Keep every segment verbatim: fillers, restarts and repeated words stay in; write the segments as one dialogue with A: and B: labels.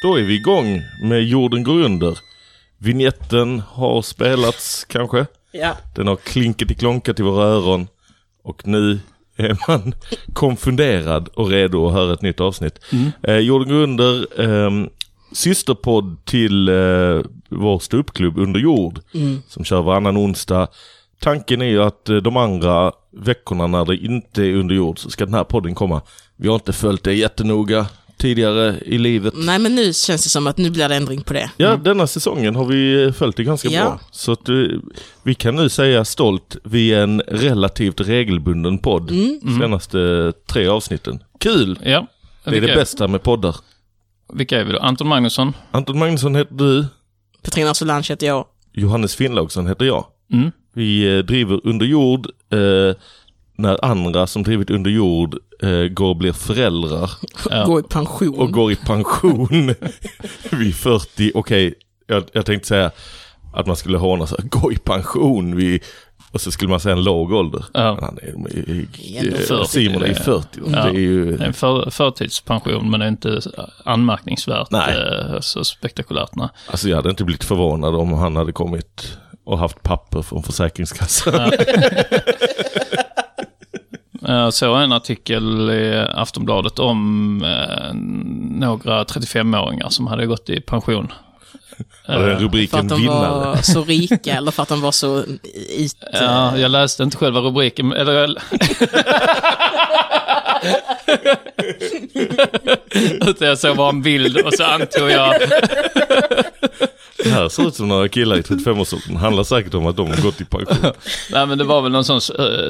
A: Då är vi igång med Jorden går under. Vignetten har spelats kanske.
B: Ja.
A: Den har klinkat i klonkat i våra öron. Och nu är man konfunderad och redo att höra ett nytt avsnitt. Mm. Eh, Jorden går under, eh, systerpodd till eh, vår ståuppklubb Under jord. Mm. Som kör varannan onsdag. Tanken är ju att eh, de andra veckorna när det inte är under jord så ska den här podden komma. Vi har inte följt det jättenoga tidigare i livet.
B: Nej, men nu känns det som att nu blir det ändring på det.
A: Ja, mm. denna säsongen har vi följt det ganska ja. bra. Så att uh, vi kan nu säga stolt, vi är en relativt regelbunden podd. Mm. De senaste tre avsnitten. Kul!
C: Ja.
A: Det är det bästa med poddar.
C: Vilka är vi då? Anton Magnusson.
A: Anton Magnusson heter du.
B: Petrina Solange heter jag.
A: Johannes Finnlaugsson heter jag.
C: Mm.
A: Vi uh, driver Under jord uh, när andra som drivit Under jord uh, går och blir föräldrar.
B: Ja. Går i pension.
A: Och går i pension vid fyrtio. Okej, okay, jag, jag tänkte säga att man skulle håna så här, gå i pension vid, och så skulle man säga en låg ålder. Ja. Han är, i, i, fyrtio, Simon är i fyrtio. Ja. Det är ju
C: en för, förtidspension, men det är inte anmärkningsvärt. Nej. Så spektakulärt. Nej.
A: Alltså jag hade inte blivit förvånad om han hade kommit och haft papper från Försäkringskassan. Ja.
C: Jag såg en artikel i Aftonbladet om eh, några trettiofemåringar som hade gått i pension.
A: Ja, den rubriken
B: för att de
A: vinnare.
B: var så rika eller för att de var så it...
C: Ja, jag läste inte själva rubriken. Eller jag... jag såg bara en bild och så antog jag...
A: Det här ser ut som några killar i trettiofem-årsåldern. Handlar säkert om att de har gått i pension.
C: Nej, men det var väl någon sån uh,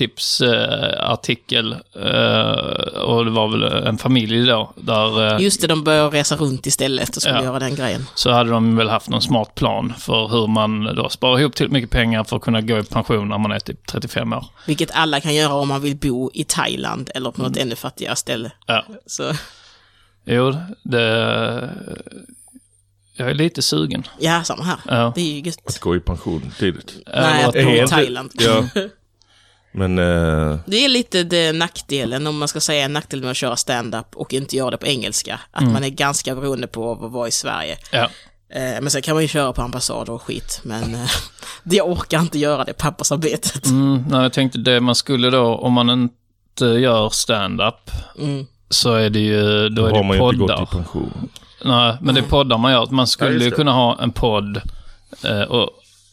C: spartips-artikel. Uh, uh, och det var väl en familj då. Där, uh,
B: Just det, de började resa runt istället och skulle ja. göra den grejen.
C: Så hade de väl haft någon smart plan för hur man då sparar ihop till mycket pengar för att kunna gå i pension när man är typ trettiofem år.
B: Vilket alla kan göra om man vill bo i Thailand eller på något mm. ännu fattigare ställe.
C: Ja.
B: Så.
C: Jo, det... Jag är lite sugen.
B: Ja, samma här. Ja. Det är ju gött.
A: Att gå i pension tidigt.
B: Nej, att gå i Thailand.
A: Ja. Men... Uh...
B: Det är lite det nackdelen, om man ska säga en nackdel med att köra stand-up och inte göra det på engelska. Att mm. man är ganska beroende på att vara i Sverige.
C: Ja.
B: Uh, men sen kan man ju köra på ambassader och skit. Men uh, det jag orkar inte göra det pappersarbetet.
C: Mm, nej, jag tänkte det man skulle då, om man inte gör stand-up mm. så är det ju, då, då är det
A: har man
C: poddar.
A: Inte gått i pension.
C: Nej, men det är poddar man gör. Man skulle ju kunna ha en podd eh, och,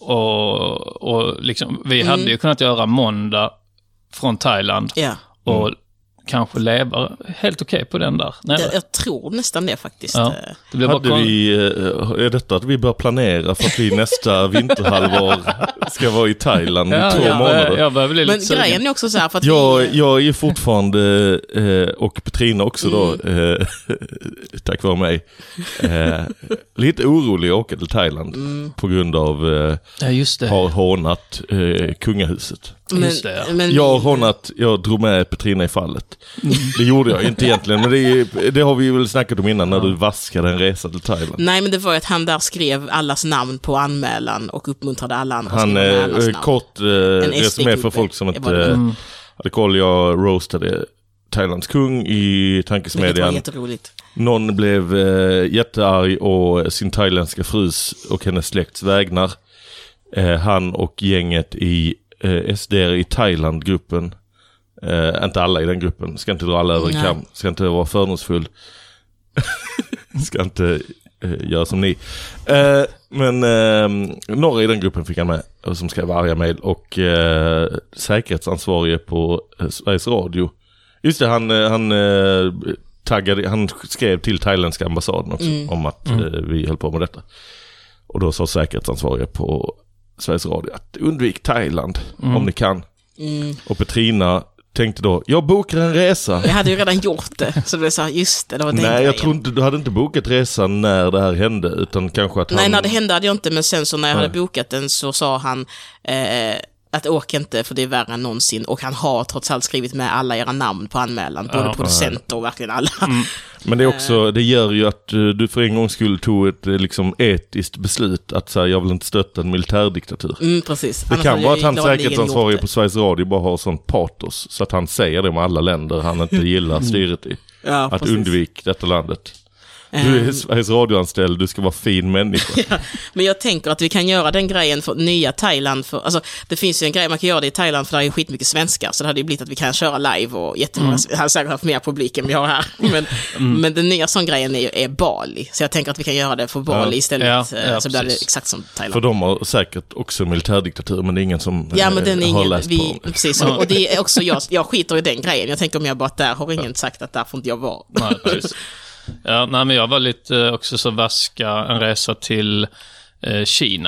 C: och, och liksom, vi mm. hade ju kunnat göra måndag från Thailand
B: ja.
C: och
A: mm.
C: kanske leva helt okej okay på den där.
B: Jag, jag tror nästan det faktiskt.
A: Ja. Det blir bara kon- vi, är detta att vi bör planera för att vi nästa vinterhalvår ska vara i Thailand
C: ja,
A: i två
C: ja,
A: månader?
C: Jag börjar bli lite
B: Men
C: sugen.
B: Grejen är också så här för att
A: jag,
B: vi...
A: jag är fortfarande eh, och Petrina också mm. då eh, tack vare mig eh, lite orolig att åka till Thailand mm. på grund av eh,
C: ja, just det.
A: har hånat eh, kungahuset.
B: Men,
C: just det, ja.
B: men,
A: jag har hånat, jag drog med Petrina i fallet. Mm. Det gjorde jag inte egentligen, men det, det har vi väl snackat om innan när du vaskade en resa till Thailand.
B: Nej, men det var ju att han där skrev allas namn på anmälan och uppmuntrade alla andra.
A: Han är eh, kort eh, resumé för folk som inte eh, mm. hade koll. Jag roastade Thailands kung i tankesmedjan.
B: Det var jätteroligt.
A: Någon blev eh, jättearg och sin thailändska frus och hennes släkts vägnar. Eh, han och gänget i eh, S D i Thailand-gruppen. Eh, inte alla i den gruppen. Ska inte dra alla över en kam. Ska inte vara fördomsfull. Ska inte eh, göra som ni. Eh, men eh, några i den gruppen fick han med. Som skrev arga mejl. Och eh, säkerhetsansvarige på eh, Sveriges Radio. Just det, han, han, eh, taggade, han skrev till thailändska ambassaden också. Mm. Om att mm. eh, vi höll på med detta. Och då sa säkerhetsansvarige på Sveriges Radio att undvik Thailand mm. om ni kan. Mm. Och Petrina tänkte då, jag bokar en resa.
B: Jag hade ju redan gjort det. Så det sa, just det, det var den
A: Nej,
B: grejen.
A: jag tror inte, du hade inte bokat resan när det här hände. Utan kanske att han...
B: Nej, när det hände hade jag inte. Men sen så när jag Nej. hade bokat den så sa han... Eh, att åk inte för det är värre än någonsin. Och han har trots allt skrivit med alla era namn på anmälan. Både ja, producenter och verkligen alla. Mm.
A: Men det är också, det gör ju att du för en gång skulle tog ett liksom etiskt beslut att så här, jag vill inte stötta en militärdiktatur.
B: Mm, precis.
A: Det kan vara att han säkerhetsansvarig på Sveriges Radio bara har sån patos så att han säger det med alla länder han inte gillar styret i.
B: Ja,
A: att
B: precis.
A: undvika detta landet. Du är Sveriges radioanställd, du ska vara fin människa.
B: Ja, men jag tänker att vi kan göra den grejen för nya Thailand. För, alltså, det finns ju en grej man kan göra det i Thailand för det är skitmycket svenskar. Så det hade ju blivit att vi kan köra live och jättemånga, mm. jag hade säkert haft mer publik än vi har här. Men, mm. men den nya sån grejen är, är Bali. Så jag tänker att vi kan göra det för Bali ja. istället. Ja, ja, så blir det exakt som Thailand.
A: För de har säkert också militärdiktatur, men det är ingen som
B: ja, men den är ingen,
A: har läst
B: vi,
A: på.
B: Precis, och, och det är också jag, jag skiter i den grejen. Jag tänker om jag bara att där har ingen ja. sagt att där får inte jag vara.
C: Nej, precis. Ja, nej, men jag var lite också så vaska en resa till eh, Kina.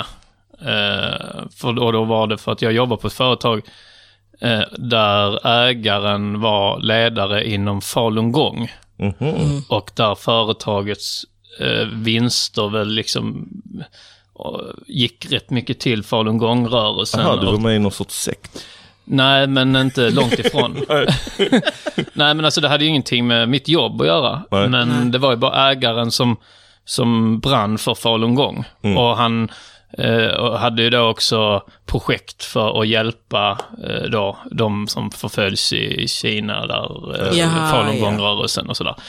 C: Eh, för, och då var det för att jag jobbar på ett företag eh, där ägaren var ledare inom falungong. Mm-hmm. Mm. Och där företagets eh, vinster väl liksom och, gick rätt mycket till falungongrörelsen.
A: Jaha, du var med i någon sorts sekt.
C: Nej, men inte långt ifrån. Nej, men alltså det hade ju ingenting med mitt jobb att göra. Nej. Men Nej. det var ju bara ägaren som, som brann för falungong. Mm. Och han eh, hade ju då också projekt för att hjälpa eh, då, de som förföljs i, i Kina, där eh, Jaha, falungongrörelsen ja. och sådär.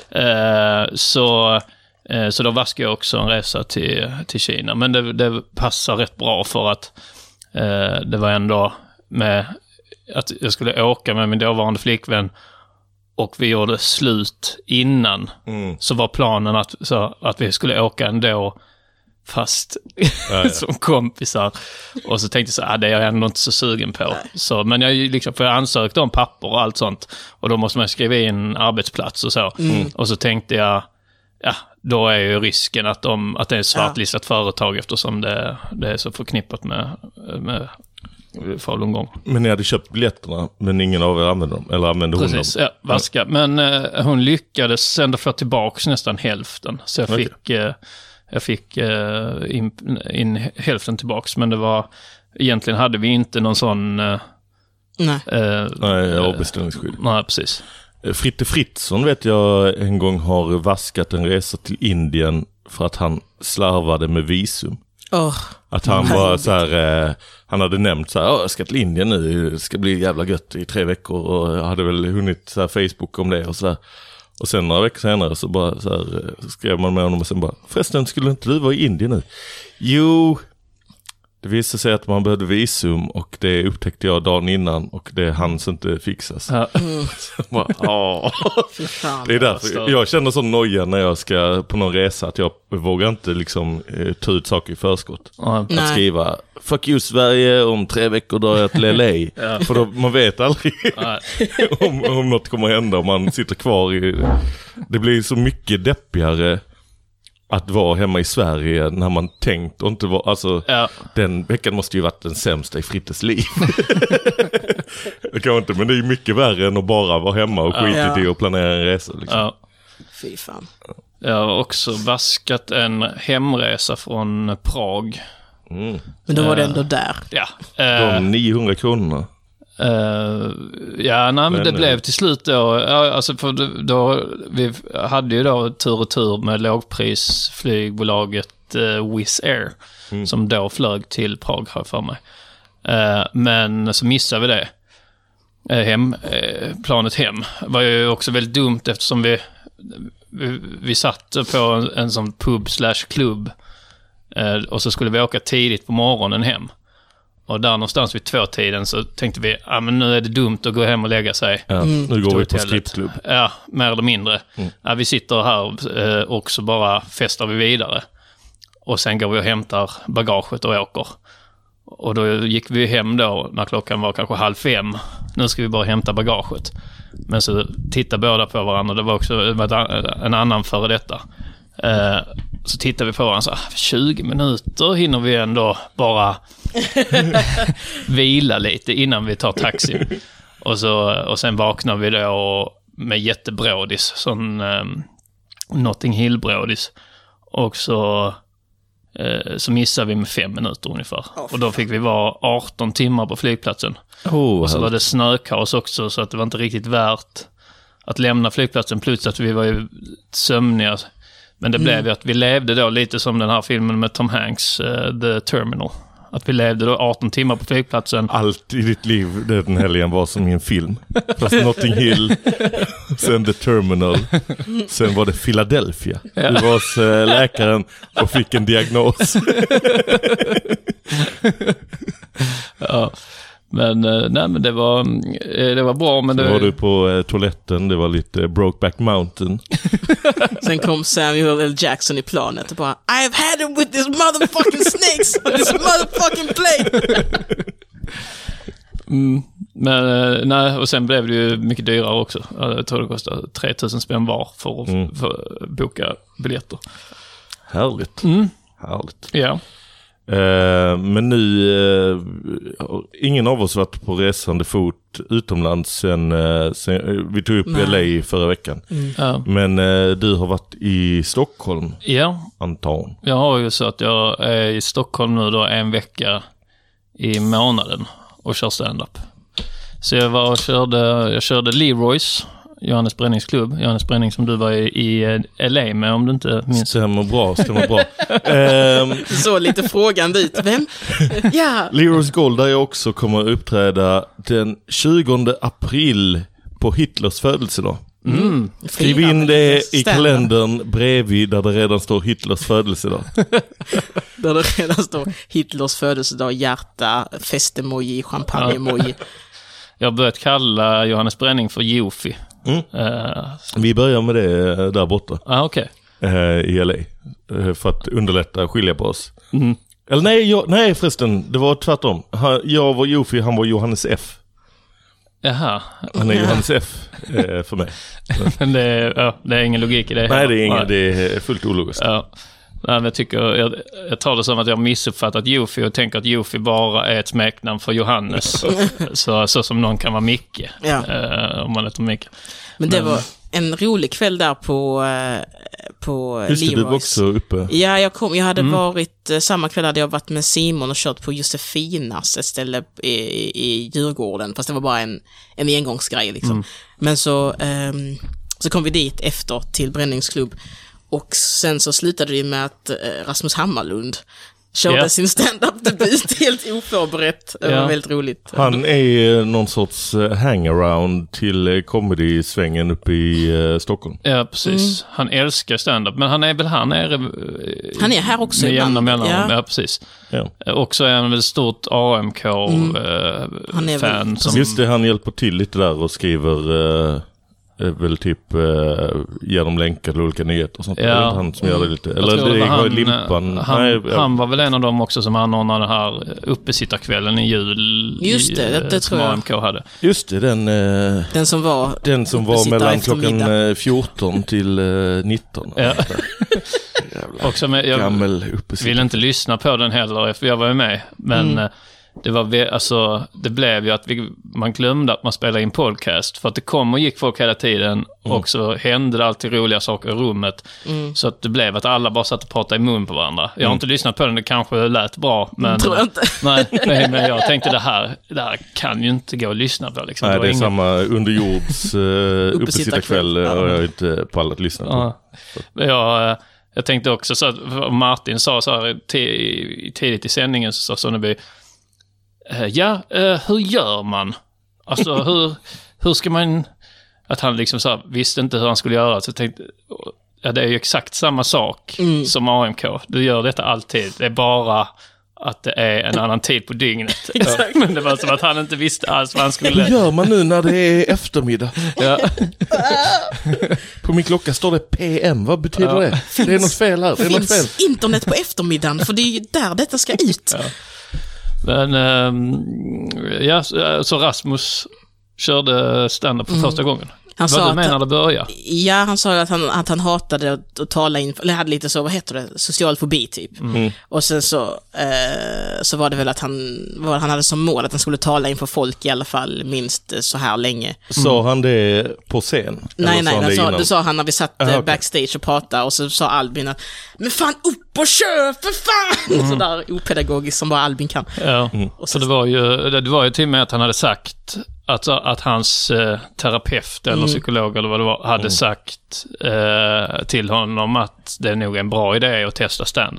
C: Eh, så... Så då vaskade jag också en resa till, till Kina. Men det, det passar rätt bra för att eh, det var ändå med att jag skulle åka med min dåvarande flickvän och vi gjorde slut innan. Mm. Så var planen att, så, att vi skulle åka ändå fast ja, ja. som kompisar. Och så tänkte jag så här, ah, det är jag ändå inte så sugen på. Så, men jag, liksom, för jag ansökte om papper och allt sånt. Och då måste man skriva in arbetsplats och så. Mm. Och så tänkte jag, ja, då är ju risken att, de, att det är ett svartlistat ja. företag eftersom det, det är så förknippat med, med falungong.
A: Men ni hade köpt biljetterna, men ingen av er använde dem? Eller använde hon
C: Precis,
A: dem?
C: ja, vaska. Men eh, hon lyckades ändå få tillbaka nästan hälften. Så jag okay. fick, eh, jag fick eh, in, in hälften tillbaka. Men det var, egentligen hade vi inte någon sån... Eh,
B: nej.
A: Eh, nej, avbeställningsskydd.
C: Nej, precis.
A: Fritte Fritzson vet jag en gång har vaskat en resa till Indien för att han slarvade med visum.
B: Oh,
A: att han var så här, eh, han hade nämnt så här, jag ska till Indien nu, det ska bli jävla gött i tre veckor och jag hade väl hunnit så här Facebook om det och så här. Och sen några veckor senare så bara så här, så skrev man med honom och sen bara, förresten skulle inte du vara i Indien nu? Jo, det visade sig att man behövde visum och det upptäckte jag dagen innan och det hanns inte fixas. Ja. Mm. bara, det är därför jag känner sån noja när jag ska på någon resa att jag vågar inte liksom eh, ta ut saker i förskott. Mm. Att Nej. skriva, fuck you Sverige, om tre veckor drar jag till L A. Ja. För då, man vet aldrig om, om något kommer hända om man sitter kvar i... Det blir så mycket deppigare att vara hemma i Sverige när man tänkt och inte var, alltså ja. den veckan måste ju varit den sämsta i Frittes liv. Det kan inte, men det är mycket värre än att bara vara hemma och skita ja. i och planera en resa liksom. Ja.
B: Fy fan.
C: Jag har också vaskat en hemresa från Prag.
A: Mm.
B: Men då var det ändå där.
C: Ja.
A: De niohundra kronorna.
C: Uh, ja, nej, men det blev till slut då, ja, alltså för då, då vi hade ju då tur och tur med lågprisflygbolaget uh, Wizz Air mm. som då flög till Prag här för mig. Uh, men så missade vi det. Uh, hem, uh, planet hem var ju också väldigt dumt eftersom vi vi, vi satt på en, en sån pub slash klubb uh, och så skulle vi åka tidigt på morgonen hem. Och där någonstans vid två tiden så tänkte vi, ja ah, men nu är det dumt att gå hem och lägga sig.
A: Ja, mm. Nu går vi på strippklubb.
C: Ja, mer eller mindre. Mm. Ja, vi sitter här eh, och så bara festar vi vidare. Och sen går vi och hämtar bagaget och åker. Och då gick vi hem då när klockan var kanske halv fem. Nu ska vi bara hämta bagaget. Men så tittade båda på varandra. Det var också en annan före detta. Eh, så tittar vi på varandra så tjugo minuter hinner vi ändå bara vila lite innan vi tar taxi. Och, så, och sen vaknar vi då med jättebrådis, sån eh, Notting Hill-brådis. Och så, eh, så missar vi med fem minuter ungefär. Oh, och då fick vi vara arton timmar på flygplatsen. Oh, och så var det snökaos också så att det var inte riktigt värt att lämna flygplatsen. Plus att vi var ju sömniga. Men det blev ju mm. att vi levde då lite som den här filmen med Tom Hanks, uh, The Terminal. Att vi levde då arton timmar på flygplatsen.
A: Allt i ditt liv den helgen var som i en film. Fast Notting Hill, sen The Terminal, sen var det Philadelphia. Ja. Du var hos äh, läkaren och fick en diagnos.
C: Ja. Men, nej, men det var, det var bra. Men
A: så
C: det
A: var du på eh, toaletten, det var lite eh, Brokeback Mountain.
B: Sen kom Samuel L. Jackson i planet och bara I've had it with this motherfucking snakes on this motherfucking plane.
C: mm, men nej, och sen blev det ju mycket dyrare också. Jag tror det kostade tre tusen spänn var för att mm. för att boka biljetter.
A: Härligt.
C: Mm.
A: Härligt.
C: Ja.
A: Uh, men nu uh, ingen av oss varit på resande fot utomlands sen, uh, sen uh, vi tog upp Nej. L A förra veckan.
C: Mm. Ja.
A: Men uh, du har varit i Stockholm.
C: Ja.
A: Anton.
C: Jag har ju så att jag är i Stockholm nu då en vecka i månaden och kör stand-up. Så jag var och körde, jag körde Leroys, Johannes Brennings klubb. Johannes Brenning som du var i, i L A med, om du inte minns.
A: Stämmer bra, stämmer bra. um,
B: Så lite frågan dit. Vem? Ja.
A: Leroys Gold där jag också kommer uppträda den tjugonde april på Hitlers födelsedag.
C: Mm.
A: Skriv in det i kalendern bredvid där det redan står Hitlers födelsedag.
B: Där det redan står Hitlers födelsedag, hjärta, festemoji, champagne-emoji.
A: Jag
C: har börjat kalla Johannes Brenning för Jofi.
A: Mm. Uh, Vi börjar med det där borta.
C: Ah, okej.
A: Okay. Uh, i L A. Uh, för att underlätta skilja på oss.
C: Mm.
A: Eller nej, jag, nej förresten, det var tvärtom. Han, jag var Jofi, han var Johannes F.
C: Jaha.
A: Han är Johannes F uh, för mig.
C: Men det är, ja, det är ingen logik i det.
A: Nej, det är, ingen, det är fullt ologiskt.
C: Ja. Nej, jag, tycker, jag, jag tar det som att jag har missuppfattat Jofi och tänker att Jofi bara är ett smeknamn för Johannes. så, så som någon kan vara Micke.
B: Ja.
C: Eh, om man heter Micke.
B: Men det Men, var en rolig kväll där på, på
A: just det, du var också uppe.
B: Ja, jag, kom, jag hade mm. varit, samma kväll hade jag varit med Simon och kört på Josefinas, ett ställe i, i Djurgården. Fast det var bara en, en engångsgrej liksom. Mm. Men så, um, så kom vi dit efter till Bränningsklubb. Och sen så slutade det med att eh, Rasmus Hammarlund körde yeah. sin stand-up-debut helt oförberett. Det var yeah. väldigt roligt.
A: Han är någon sorts hangaround till comedy-svängen uppe i uh, Stockholm.
C: Ja, precis. Mm. Han älskar stand-up. Men han är väl här nere...
B: Han är här också
C: ibland. Ja. ja, precis.
A: Ja.
C: Också är han väl stort A M K-fan. Mm.
B: Väl...
C: Som...
A: Just det, han hjälper till lite där och skriver... Uh... väl typ eh, ger dem länkar till olika nyheter och sånt.
C: Ja.
A: Han som gör det lite. Eller det, det var han, limpan.
C: Han,
A: Nej, ja.
C: han var väl en av dem också som anordnade den här uppesittarkvällen i jul.
B: Just det,
C: i,
B: det, det tror jag.
C: A M K hade.
A: Just det, den eh,
B: den som var
A: den som var mellan klockan fjorton till eh, nitton.
C: Ja.
A: Jävla
C: också med, jag
A: gammel
C: vill inte lyssna på den heller för jag var ju med. Men mm. Det var alltså det blev ju att vi, man glömde att man spelade in podcast för att det kom och gick folk hela tiden mm. och så hände det alltid roliga saker i rummet
B: mm.
C: så att det blev att alla bara satt och pratade i mun på varandra. Jag har
A: mm.
C: inte lyssnat på den, det kanske lät bra men
B: tror jag inte.
C: Nej, nej, men jag tänkte det här det här kan ju inte gå att lyssna på liksom.
A: Nej, det, det är
C: ingen...
A: samma underjords uh, uppesittarkväll
B: ja.
A: har jag inte pallat att lyssna på.
C: Ja. Jag, jag tänkte också så att Martin sa så här t- tidigt i sändningen så sa Sonneby ja, uh, hur gör man? Alltså, hur, hur ska man... Att han liksom så här, visste inte hur han skulle göra. Så jag tänkte, ja, det är ju exakt samma sak
B: mm.
C: som A M K. Du gör detta alltid. Det är bara att det är en annan tid på dygnet.
B: Exakt.
C: Men det var som att han inte visste alls vad han skulle...
A: Hur gör man nu när det är eftermiddag?
C: Ja.
A: På min klocka står det P M. Vad betyder ja. det? Det är något fel här. Det är något fel.
B: Internet på eftermiddagen, för det är ju där detta ska ut.
C: Ja. Men ähm, ja, så Rasmus körde stand-up för
B: mm.
C: första gången.
B: Han
C: vad
B: sa
C: du menar
B: han,
C: det började?
B: Ja, han sa att han, att han hatade att, att tala in, eller hade lite så, vad heter det, social fobi typ.
A: Mm.
B: Och sen så, eh, så var det väl att han, vad han hade som mål att han skulle tala inför folk i alla fall minst så här länge.
A: Sa mm. han det på scen?
B: Nej, nej,
A: det,
B: sa, det sa han när vi satt
A: Aha, okay.
B: backstage och pratade och så sa Albin att men fan upp och kör för fan! Mm. Sådär opedagogiskt som bara Albin kan.
C: Ja, mm. och så det var ju, det var ju till och med att han hade sagt Att, att hans eh, terapeut eller mm. psykolog eller vad det var hade mm. sagt eh, till honom att det är nog en bra idé att testa stand-up.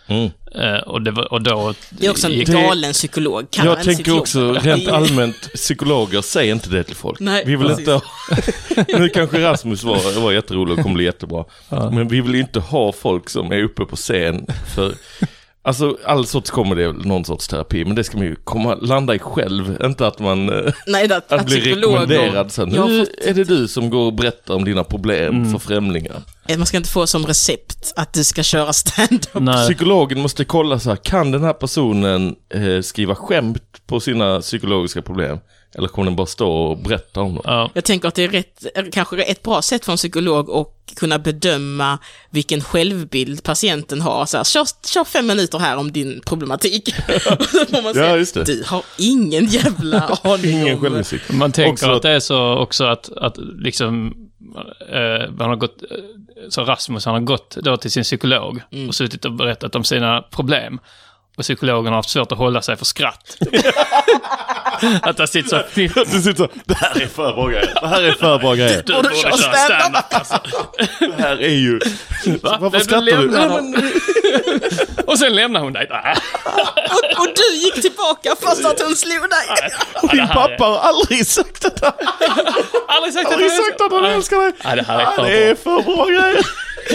A: Mm.
C: Uh, och, det var, och då
B: det är också en
C: gick...
B: galen psykolog. Kan
A: jag tänker också, rent allmänt, psykologer säger inte det till folk.
B: Nej,
A: vi vill
B: precis.
A: inte ha... Nu kanske Rasmus var, var jätterolig och kommer bli jättebra. Ja. Men vi vill inte ha folk som är uppe på scen för... Alltså all sorts kommer det någon sorts terapi, men det ska man ju komma, landa i själv, inte att man
B: Nej, att,
A: att,
B: att
A: bli rekommenderad sen. Nu
B: fått...
A: är det du som går och berättar om dina problem mm. för främlingar.
B: Man ska inte få som recept att du ska köra stand-up.
C: Nej.
A: Psykologen måste kolla så här, kan den här personen eh, skriva skämt på sina psykologiska problem? Eller kommer den bara stå och berätta om dem?
C: Ja.
B: Jag tänker att det är rätt, kanske ett bra sätt för en psykolog att kunna bedöma vilken självbild patienten har. Så här, kör, kör fem minuter här om din problematik. Så får man säga, ja, just det. Du har ingen jävla aning
A: ingen
B: om...
A: självinsikt.
C: Man tänker också
A: att
C: det är så också att, att liksom eh, han har gått, så Rasmus han har gått då till sin psykolog mm. och suttit och berättat om sina problem. Och psykologen har haft svårt att hålla sig för skratt. Att det sitter så...
A: Att det sitter så... Det här är för bra grejer. Det här är för bra grejer.
C: Du borde köra stand-up alltså.
A: Det här är ju...
C: Va?
A: Varför skrattar du? Nej, men...
C: Och sen lämnar hon dig.
B: och, och du gick tillbaka fast att hon slog dig.
A: Och din pappa har aldrig sagt att han...
C: Aldrig sagt
A: aldrig sagt att han älskar dig.
C: Ja, det här är för,
A: det är för bra grejer.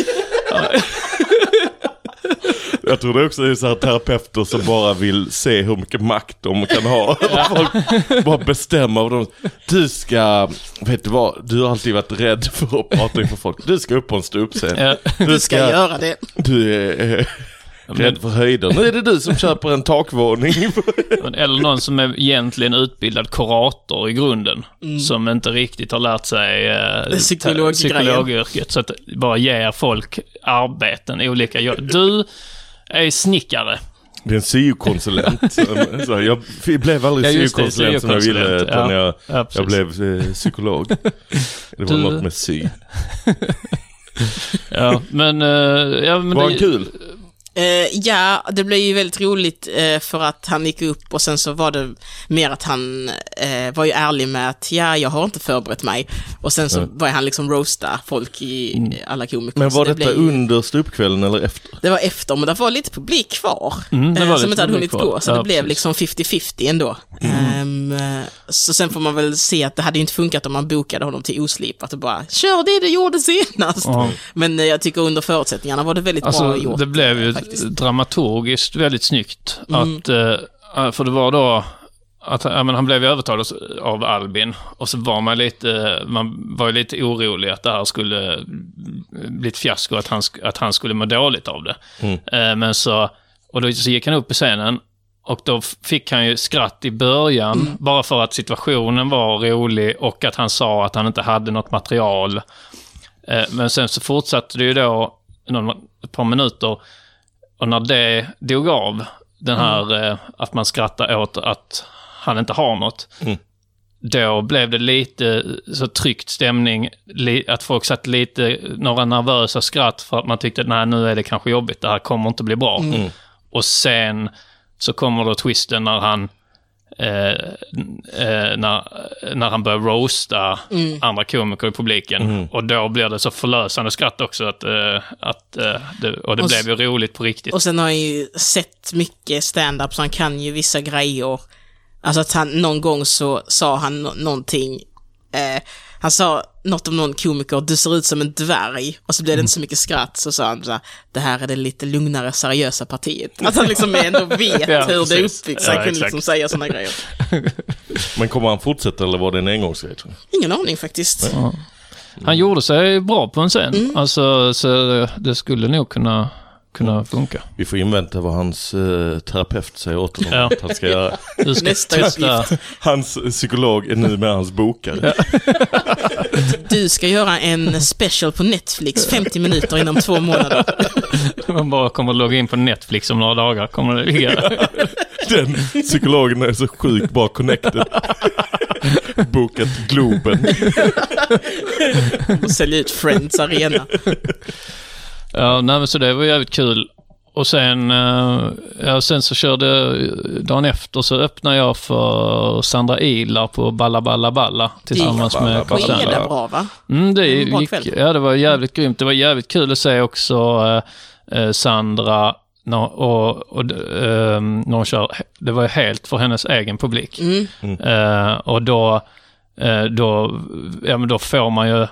A: Jag tror det också är så här terapeuter som bara vill se hur mycket makt de kan ha. Folk bara bestämma vad de... Du ska... Vet du vad? Du har alltid varit rädd för att prata inför folk. Du ska upp på en ståuppscen.
B: Ja. Du, du ska, ska göra det.
A: Du är eh, rädd för höjder. Nu är det du som köper en takvåning.
C: Eller någon som är egentligen utbildad kurator i grunden. Mm. Som inte riktigt har lärt sig eh,
B: Psykolog
C: psykologyrket. Så att bara ger folk arbeten olika. Du är snickare.
A: Det är en syokonsulent. Så jag blev aldrig ja, syokonsulent som jag ville utan ja. jag, ja, jag blev eh, psykolog. Det var du... något med sy.
C: ja, men... Uh, ja, men
A: var
C: det...
A: kul?
B: Uh, ja, det blev ju väldigt roligt uh, för att han gick upp och sen så var det mer att han uh, var ju ärlig med att ja, jag har inte förberett mig. Och sen så mm. var han liksom roasta folk i mm. alla komiker.
A: Men var
B: det
A: detta blev... under ståuppkvällen eller efter?
B: Det var efter, men det var lite publik kvar
C: mm, det var
B: uh, som inte hade hunnit
C: kvar.
B: gå. Så
C: ja,
B: det blev
C: precis.
B: liksom femtio femtio ändå. Mm. Um, så sen får man väl se att det hade ju inte funkat om man bokade honom till oslipat och bara, kör det du gjorde senast. Mm. Men uh, jag tycker under förutsättningarna var det väldigt
C: alltså,
B: bra gjort.
C: Det blev ju faktiskt dramaturgiskt väldigt snyggt. Mm. Att, uh, för det var då att uh, men han blev övertalad av Albin och så var man lite man var ju lite orolig att det här skulle bli ett fiasko, att han, att han skulle må dåligt av det. Mm. Uh, men så, och då så gick han upp på scenen och då fick han ju skratt i början mm. bara för att situationen var rolig och att han sa att han inte hade något material. Uh, men sen så fortsatte det ju då någon, ett par minuter. Och när det dog av, den här mm. eh, att man skrattar åt att han inte har något, mm. då blev det lite så tryckt stämning, li, att folk satt lite, några nervösa skratt för att man tyckte att nej, nu är det kanske jobbigt, det här kommer inte bli bra. Mm. Och sen så kommer då twisten när han eh, eh, när, när han börjar roasta mm. andra komiker i publiken mm. och då blir det så förlösande skratt också att, eh, att eh, det, och det och blev ju roligt på riktigt.
B: Och sen har jag ju sett mycket stand-up så han kan ju vissa grejer. Alltså att han någon gång så sa han no- någonting eh, han sa något om någon komiker, du ser ut som en dvärg, och så blev det mm. inte så mycket skratt, så sa han så här, det här är det lite lugnare, seriösa partiet. Att han liksom ändå vet ja, hur det är uppbyggt, så han ja, kunde liksom säga såna grejer.
A: Men kommer han fortsätta eller var det en engångsgrej?
B: Ingen aning faktiskt.
C: Ja. Han gjorde sig bra på en scen, mm. alltså så det skulle nog kunna kunna funka.
A: Vi får invänta vad hans eh, terapeut säger åt honom ja. att han ska göra.
B: Du ska nästa uppgift.
A: Hans psykolog är nu med hans bokare. Ja.
B: Du ska göra en special på Netflix, femtio minuter inom två månader.
C: Man bara kommer att logga in på Netflix om några dagar, kommer det ligga.
A: Den psykologen är så sjukt bra connected. Bokat Globen.
B: Och sälja ut Friends Arena.
C: Ja, nej, men så det var jävligt kul. Och sen, ja, sen så körde dagen efter så öppnade jag för Sandra Ilar på Balla Balla Balla tillsammans
B: det,
C: med
B: Karl Sandra. Det är bra, va?
C: Mm, det gick, ja, det var jävligt grymt. Det var jävligt kul att se också eh, Sandra Nå, och, och uh, när hon kör, det var ju helt för hennes egen publik.
B: Mm.
C: Mm. Uh, och då, uh, då, ja, men då får man ju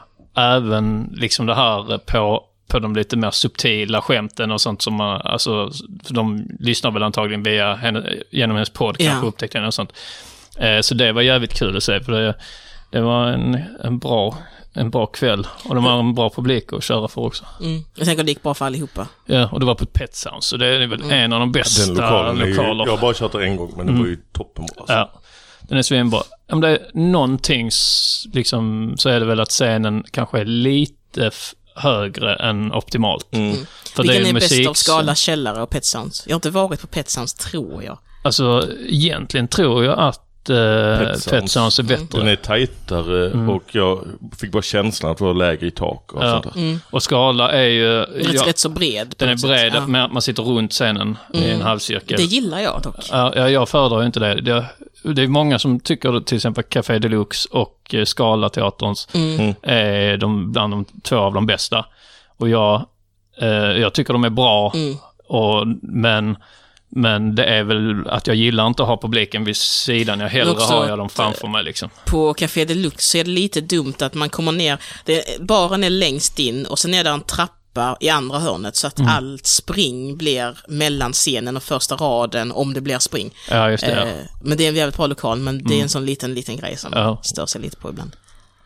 C: även liksom det här på, på de lite mer subtila skämten och sånt som man, alltså, för de lyssnar väl antagligen via henne, genom hennes podd kanske, ja. Upptäckte henne och sånt. Uh, så det var jävligt kul att se, för det, det var en, en bra en bra kväll. Och de har en bra publik att köra för också.
B: Mm. Jag tänker att det gick bra för allihopa.
C: Ja, och det var på Pet Sounds. Så det är väl mm. en av de bästa den lokalen. lokaler.
A: Ju, jag har bara kört det en gång, men det mm. var ju toppenbra. Alltså.
C: Ja, den är svinbra. Om det är någonting liksom, så är det väl att scenen kanske är lite f- högre än optimalt.
B: Mm.
C: För
B: vilken
C: det är,
B: är
C: musik,
B: bäst av Skala, Källare och Pet Sounds? Jag har inte varit på Pet Sounds, tror jag.
C: Alltså, egentligen tror jag att Pet Sounds. Pet Sounds är bättre.
A: Den är tajtare mm. och jag fick bara känslan att det var lägre i tak och
C: ja.
A: sånt där.
C: Mm. Och Skala är ju
B: rätt, ja, rätt så bred.
C: Den är bred, ja. Men man sitter runt scenen mm. i en halvcirkel.
B: Det gillar jag dock.
C: Ja, jag föredrar ju inte det. det. Det är många som tycker till exempel Café Deluxe och Skala Teaterns mm. är de, bland de två av de bästa. Och jag, eh, jag tycker de är bra, mm. och, men Men det är väl att jag gillar inte att ha publiken vid sidan. Jag hellre har jag dem framför mig liksom.
B: På Café Deluxe så är det lite dumt att man kommer ner, det, baren är längst in och sen är det en trappa i andra hörnet så att mm. allt spring blir mellan scenen och första raden om det blir spring.
C: Ja, just det.
B: Eh,
C: ja.
B: Men det är en jävligt bra lokal, men det är
C: mm.
B: en sån liten, liten grej som ja. stör sig lite på ibland.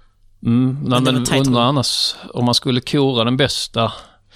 C: Mm, men men undrar annars om man skulle kora den bästa.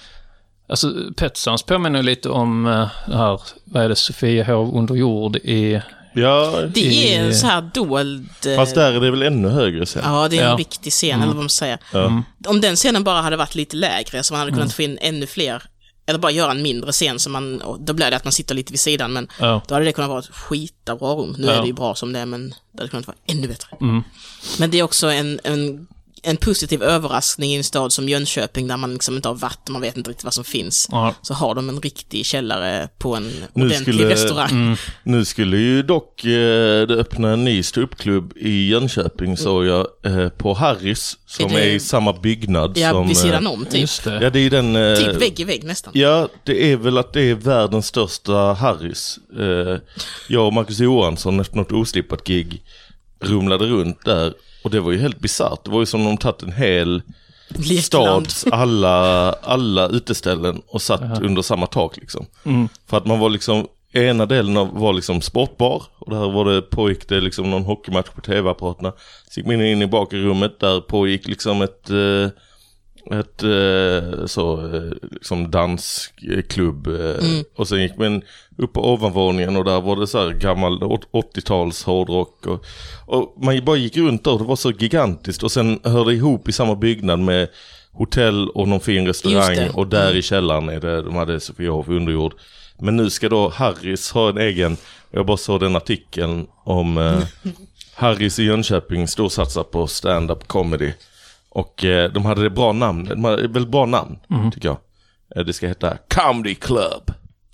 C: Alltså, Pet Sounds påminner lite om uh, det här, vad är det, Sofiehov under jord i...
A: Ja,
B: det
A: i,
B: är en så här dold...
A: Fast där är det väl ännu högre scen.
B: Ja, det är en
C: ja.
B: riktig scen,
C: mm.
B: eller vad man säger.
A: Mm.
B: Om den scenen bara hade varit lite lägre så man hade kunnat
C: mm.
B: få in ännu fler, eller bara göra en mindre scen så man, då blir det att man sitter lite vid sidan, men
C: ja.
B: då hade det kunnat vara ett skitbra rum. Nu
C: ja.
B: är det ju bra som det är, men det hade kunnat vara ännu bättre.
C: Mm.
B: Men det är också en... en en positiv överraskning i en stad som Jönköping där man liksom inte har vatten, man vet inte riktigt vad som finns. Ja. Så har de en riktig källare på en
A: nu
B: ordentlig
A: skulle,
B: restaurang.
A: Mm, nu skulle ju dock eh, det öppna en ny ståuppklubb i Jönköping, såg jag, eh, på Harris, som är, det, är i samma byggnad
B: ja,
A: som...
B: vid sidan om, typ.
C: Just det.
A: Ja, det är den... Eh,
B: typ vägg i vägg nästan.
A: Ja, det är väl att det är världens största Harris. Eh, jag och Marcus Johansson efter något oslippat gig rumlade runt där. Och det var ju helt bizarrt. Det var ju som om de tagit en hel
B: Lekland.
A: stads alla, alla uteställen och satt uh-huh. under samma tak liksom.
C: Mm.
A: För att man var liksom, ena delen av, var liksom sportbar. Och där var det, pågick det liksom någon hockeymatch på tv-apparaterna. Så gick man in i bakrummet, där pågick liksom ett... Eh, ett eh, så liksom dansklubb eh, mm. och sen gick man upp på ovanvåningen och där var det så här gammal åttio-tals hårdrock och, och man bara gick runt där och det var så gigantiskt och sen hörde ihop i samma byggnad med hotell och någon fin restaurang och där i källaren är det, de hade Sofiehov underjord. Men nu ska då Harris ha en egen, jag bara såg den artikeln om eh, Harris i Jönköping storsatsar på stand-up comedy. Och eh, de hade det bra namn. De hade väldigt bra namn, mm. tycker jag. Eh, det ska heta Comedy Club.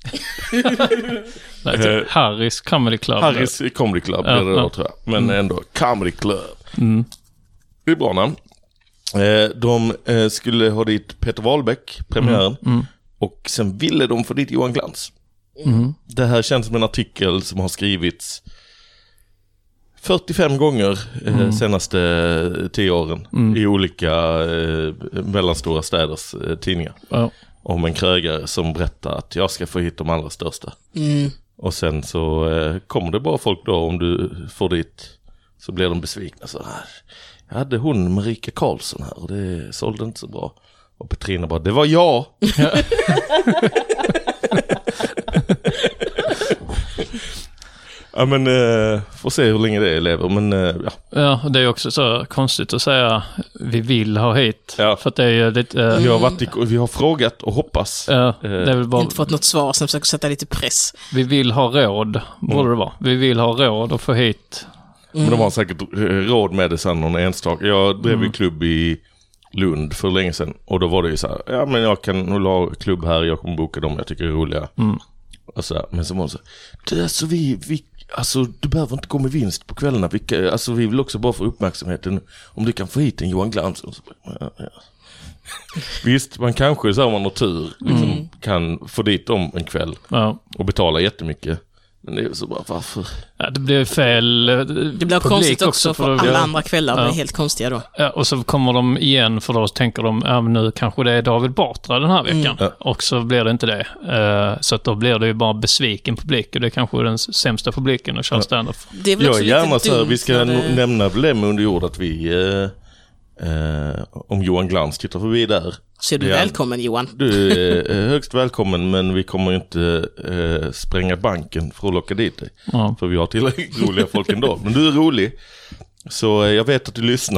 C: Nej, typ Harris Comedy Club.
A: Harris Comedy Club, ja, det då, ja. tror jag. Men mm. ändå, Comedy Club.
C: Mm.
A: Det är bra namn. Eh, de eh, skulle ha dit Peter Wahlbeck, premiären.
C: Mm. Mm.
A: Och sen ville de få dit Johan Glans.
C: Mm.
A: Det här känns som en artikel som har skrivits fyrtiofem gånger eh, mm. senaste tio åren mm. i olika eh, mellanstora städers eh, tidningar.
C: Ja.
A: Om en krögare som berättar att jag ska få hit de allra största.
B: Mm.
A: Och sen så eh, kommer det bara folk då, om du får dit så blir de besvikna. Så här, jag hade hon Marika Karlsson här och det sålde inte så bra. Och Petrina bara, det var jag! Ja, men eh, får se hur länge det lever, men eh, ja.
C: Ja, det är också så konstigt att säga vi vill ha hit.
A: Ja.
C: För att det är ju lite... Uh,
A: vi, har varit i, vi har frågat och hoppas.
C: Ja, det är väl bara...
B: Inte fått något svar, sen försöker sätta lite press.
C: Vi vill ha råd, borde mm. det vara. Vi vill ha råd att få hit.
A: Mm. Men de har säkert råd med det sen någon enstaka. Jag drev mm. en klubb i Lund för länge sedan. Och då var det ju så här, ja men jag kan nog ha klubb här, jag kommer boka dem jag tycker är roliga.
C: Mm.
A: Och så här, men så var det så här, alltså vi... vi Alltså, du behöver inte gå med vinst på kvällarna. Vi, alltså, vi vill också bara få uppmärksamheten. Om du kan få hit en Johan Glans. Ja, ja. Visst, man kanske så här, man har tur liksom,
B: Mm.
A: kan få dit dem en kväll
C: Ja.
A: och betala jättemycket. Men det är så bara, varför?
C: Ja, det blir fel eh,
B: Det blir
C: publik
B: konstigt också för alla
C: ja.
B: andra kvällar.
C: Ja.
B: Det är helt konstiga då.
C: Ja, och så kommer de igen för då tänker de, ja, men nu kanske det är David Batra den här veckan.
A: Mm.
C: Och så blir det inte det. Uh, så att då blir det ju bara besviken publik och det är kanske den sämsta publiken att köra
A: Ja.
C: stand-up.
B: Det är väl
A: Jag
B: också
A: är
B: lite
A: gärna så här,
B: dumt
A: vi ska
B: när
A: no-
B: det-
A: nämna Blem under jord att vi, eh, eh, om Johan Glans tittar förbi där.
B: Så är du
A: Ja.
B: välkommen, Johan.
A: Du är eh, högst välkommen, men vi kommer ju inte eh, spränga banken för att locka dit dig.
C: Ja.
A: För vi har tillräckligt roliga folk ändå. Men du är rolig, så eh, jag vet att du lyssnar.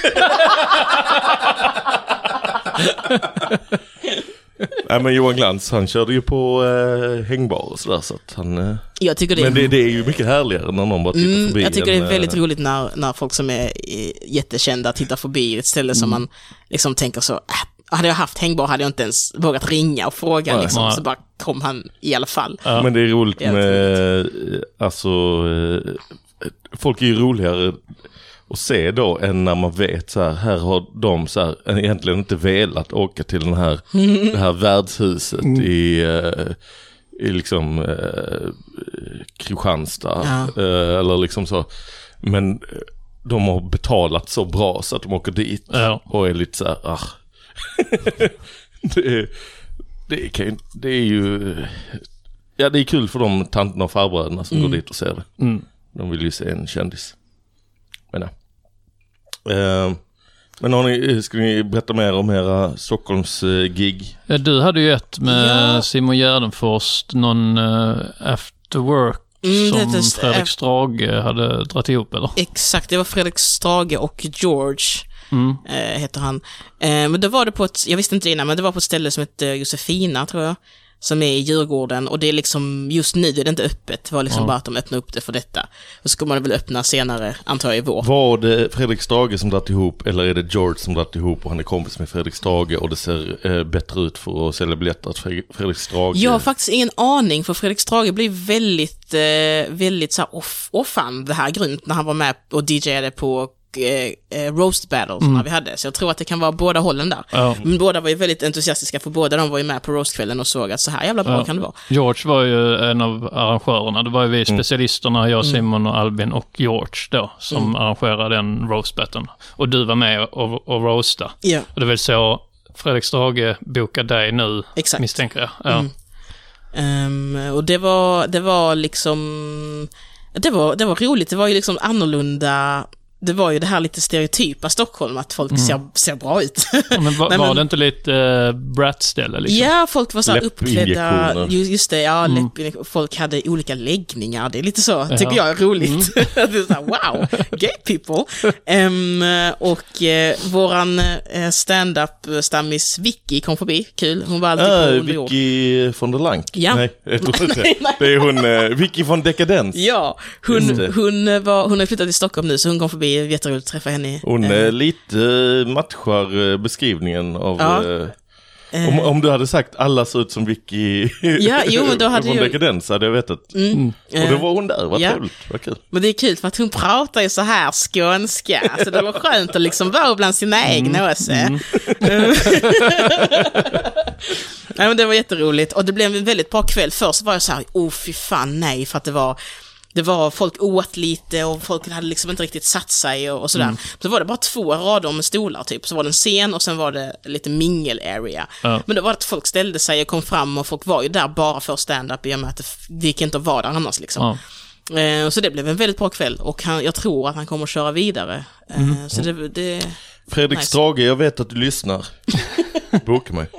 A: Nej, men Johan Glans, han körde ju på eh, hängbar och sådär, så att han... Eh,
B: Jag tycker det är,
A: men det, det är ju mycket härligare när någon bara tittar
B: mm,
A: förbi.
B: jag tycker
A: en,
B: det är väldigt
A: eh,
B: roligt när, när folk som är eh, jättekända tittar förbi ett ställe som man liksom tänker så, äh, hade jag haft hängbar hade jag inte ens vågat ringa och fråga
A: Nej.
B: liksom,
C: Nej.
B: så bara kom han i alla fall.
C: Ja.
A: Men det är roligt
B: Helt
A: med, eh, alltså, eh, folk är ju roligare att se då än när man vet så här, här har de så här, egentligen inte velat åka till den här, det här värdshuset i, eh, i liksom eh, Kristianstad,
B: Ja.
A: eh, eller liksom så, men de har betalat så bra så att de åker dit
C: Ja.
A: och är lite så här, ah. det, är, det, kan, ju- det är ju, ja, det är kul för de tanterna och farbröderna som går dit och ser det.
C: Mm.
A: De vill ju se en kändis. Men ja. Eh, men har ni, ska ni berätta mer om era Stockholms eh, gig?
C: Ja, du hade ju ett med
B: Ja.
C: Simon Gärdenfors, någon uh, after work
B: Mm,
C: som
B: det är-
C: Fredrik Strage hade dragit ihop, eller?
B: Exakt, det var Fredrik Strage och George
C: Mm.
B: eh, heter han. Eh, men då var det på ett, jag visste inte innan, men det var på ett ställe som heter Josefina, tror jag, som är i Djurgården, och det är liksom, just nu är det inte öppet, det var liksom
C: Ja.
B: bara att de öppnade upp det för detta. Och så kommer det väl öppna senare, antar jag, i vår.
A: Var det Fredrik Strage som dratt ihop, eller är det George som dratt ihop och han är kompis med Fredrik Strage och det ser eh, bättre ut för att sälja biljetter att Fre- Fredrik Strage...
B: Jag har faktiskt ingen aning, för Fredrik Strage blev väldigt, eh, väldigt så här off, offan det här grymt när han var med och D Jade på eh, eh, roast battles mm. vi hade. Så jag tror att det kan vara båda hållen där.
C: Ja.
B: Men båda var ju väldigt entusiastiska, för båda de var ju med på roastkvällen och såg att så här jävla bra
C: Ja.
B: kan det vara.
C: George var ju en av arrangörerna. Det var ju vi specialisterna, jag,
B: Mm.
C: Simon och Albin och George då, som
B: Mm.
C: arrangerade den roastbatten. Och du var med och, och roasta.
B: Ja,
C: Och det är väl så Fredrik Strage bokar dig nu,
B: exakt.
C: misstänker jag. Ja.
B: Mm. Ehm, och det var, det var liksom, det var, det var roligt, det var ju liksom annorlunda. Det var ju det här lite stereotypa Stockholm, att folk
C: Mm.
B: ser, ser bra ut.
C: Ja, men var,
B: Nej,
C: var
B: men-
C: det inte lite uh, brat-ställe liksom?
B: Ja, folk var så här uppklädda.
A: Läppinjektioner.
B: Ju- Just det, ja,
C: Mm.
B: läpp, folk hade olika läggningar. Det är lite så, tycker
C: Ja.
B: jag är roligt. det är så här, wow, gay people. um, och uh, våran uh, stand-up-stammis Vicky kom förbi, kul. Hon var alltid på
A: Äh,
B: under jord.
A: Vicky von der Lank.
B: Ja.
A: Nej, jag tror inte.
B: Nej, nej.
A: Det är hon, eh, Vicky von Dekadens.
B: Ja,
A: Just
B: hon,
A: det.
B: hon, var, hon har flyttat till Stockholm nu, så hon kom förbi. Jätteroligt att träffa henne.
A: Hon
B: Eh,
A: eh, lite eh, matchar eh, beskrivningen av...
B: Ja.
A: Eh, om, om du hade sagt alla ser ut som Vicky
B: Ja, jo, men då hade
A: von
B: ju-
A: Dekadens hade jag vetat.
B: mm,
A: Och
B: eh,
A: då var hon där, vad
B: ja.
A: trevligt, vad kul.
B: Men det är kul för att hon pratar ju så här skånska, så det var skönt att liksom vara bland sina egna också. Nej, men det var jätteroligt, och det blev en väldigt bra kväll. Först var jag så här, oh fy fan nej, för att det var det var folk åt lite och folk hade liksom inte riktigt satt sig och, och sådär. Så var det bara två rader med stolar typ, så var det en scen och sen var det lite mingel area.
C: Ja.
B: Men då var det att folk ställde sig och kom fram, och folk var ju där bara för stand-up, i och med att det, f- det gick inte att vara där annars liksom.
C: Ja.
B: Eh, så det blev en väldigt bra kväll, och han, jag tror att han kommer att köra vidare. Eh, Så det, det
A: Fredrik
B: Nice.
A: Strage, jag vet att du lyssnar. Boka mig.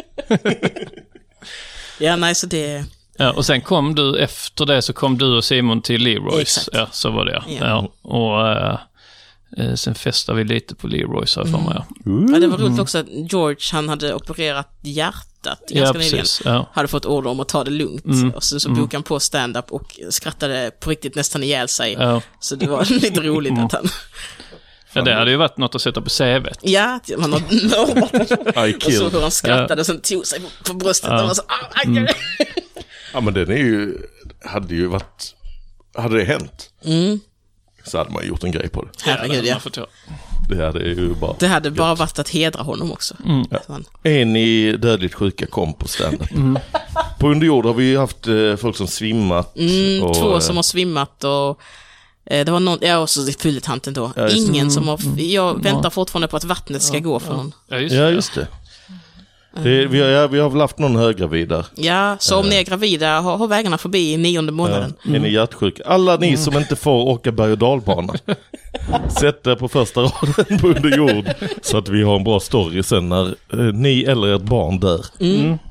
B: ja, nej, så det...
C: Ja, och sen kom du, efter det så kom du och Simon till Leroys.
B: Exakt.
C: Ja, så var det ja.
B: Ja.
C: ja. Och eh, eh, sen festade vi lite på Leroys här för mig. Ja,
B: Ja, det var roligt också att George, han hade opererat hjärtat
C: ja
B: ganska nyligen.
C: precis. Ja.
B: Hade fått order om att ta det lugnt.
C: Mm.
B: Och så, så bokade han på stand-up och skrattade på riktigt nästan ihjäl sig.
C: Ja.
B: Så det var lite roligt att han...
C: Ja, det hade ju varit något att sätta på C V:t.
B: Ja, att man har mördat honom.
A: I
B: Och
A: killed.
B: så hur han skrattade och sen tog sig på, på bröstet.
C: Ja.
B: Och var så, ah, aj, aj.
A: Ja, men den är ju, hade ju varit, hade det hänt
B: Mm.
A: så hade man gjort en grej på det.
B: Herregud, ja.
C: Man får ta.
A: Det hade ju bara...
B: Det hade bara varit att hedra honom också.
C: Mm.
A: Ja. En i dödligt sjuka kom på stand-up. Mm. På underjord har vi haft eh, folk som svimmat.
B: Mm,
A: och,
B: två som har svimmat och eh, det var någon, ja, och så fylletanten då. Ja, ingen som har, jag väntar ja. fortfarande på att vattnet ska ja. gå för någon.
C: Ja, just,
A: ja, just det. det vi, har, ja, vi har väl haft någon höggravid där.
B: Ja, så om uh. ni är gravida, har, har vägarna förbi i nionde månaden.
A: Ja, mm. Är ni hjärtsjuk? Alla ni som inte får åka berg- och dalbana. Sätt det på första raden på underjord så att vi har en bra story sen när eh, ni eller ett barn dör. Mm. Mm.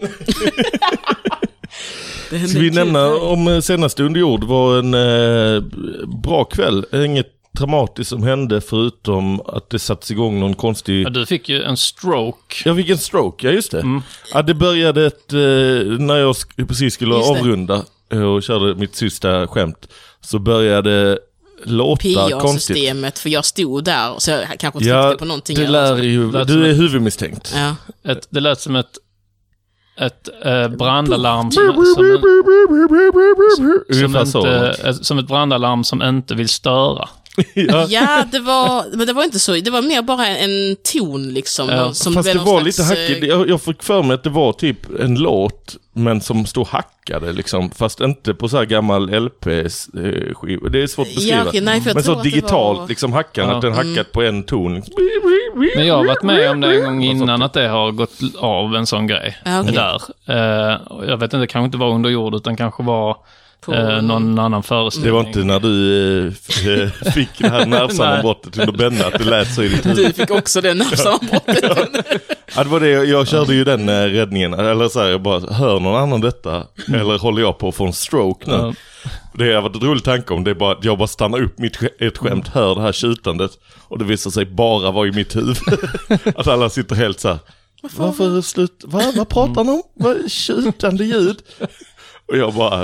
A: Ska vi nämna om senaste underjord var en eh, bra kväll. Inget traumatiskt som hände förutom att det sattes igång någon konstig...
C: Ja, du fick ju en stroke.
A: Jag fick en stroke, ja just det. Mm. Ja, det började ett, eh, när jag sk- precis skulle avrunda och körde mitt sista skämt så började låta
B: P R-systemet,
A: konstigt.
B: för jag stod där och så jag kanske tryckte
A: ja,
B: på någonting.
A: Det lär ju,
C: lät
A: du är
C: ett,
A: huvudmisstänkt.
B: Ja.
C: Ett, det lät som ett ett eh, brandalarm som, som, som, som, inte, som ett brandalarm som inte vill störa.
B: Ja, ja det, var, men det var inte så. Det var mer bara en ton liksom.
C: Ja.
B: Som
A: fast det var lite
B: slags,
A: hackigt. Jag, jag fick för mig att det var typ en låt, men som stod hackade liksom. Fast inte på så här gammal L P-skiva. Det är svårt att beskriva.
B: Ja, okay, nej,
A: men så digitalt
B: var...
A: liksom hackande, ja. Att den hackat mm. på en ton.
C: Men jag har varit med om det en gång innan att det har gått av en sån grej. Ja, okay. Där. Uh, jag vet inte, det kanske inte var under jord utan kanske var Eh, någon annan föreställning.
A: Det var inte när du eh, fick det här nervsammanbrottet under Benna att det lät så i ditt huvud.
B: Du fick också det nervsammanbrottet.
A: Ja, det var det. Jag körde ju den eh, räddningen. Eller så här, jag bara, hör någon annan detta? Eller håller jag på att få en stroke nu? Ja. Det har varit ett roligt tanke om det är bara att jag bara stannar upp mitt ett skämt, hör det här tjutandet och det visar sig bara vara i mitt huvud. Att alla sitter helt så här, varför slut? Va? Vad pratar han om? Vad tjutande ljud? Och jag bara...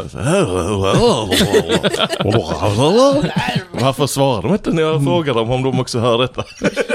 A: Varför svarar de inte när jag frågar dem om de också hör detta?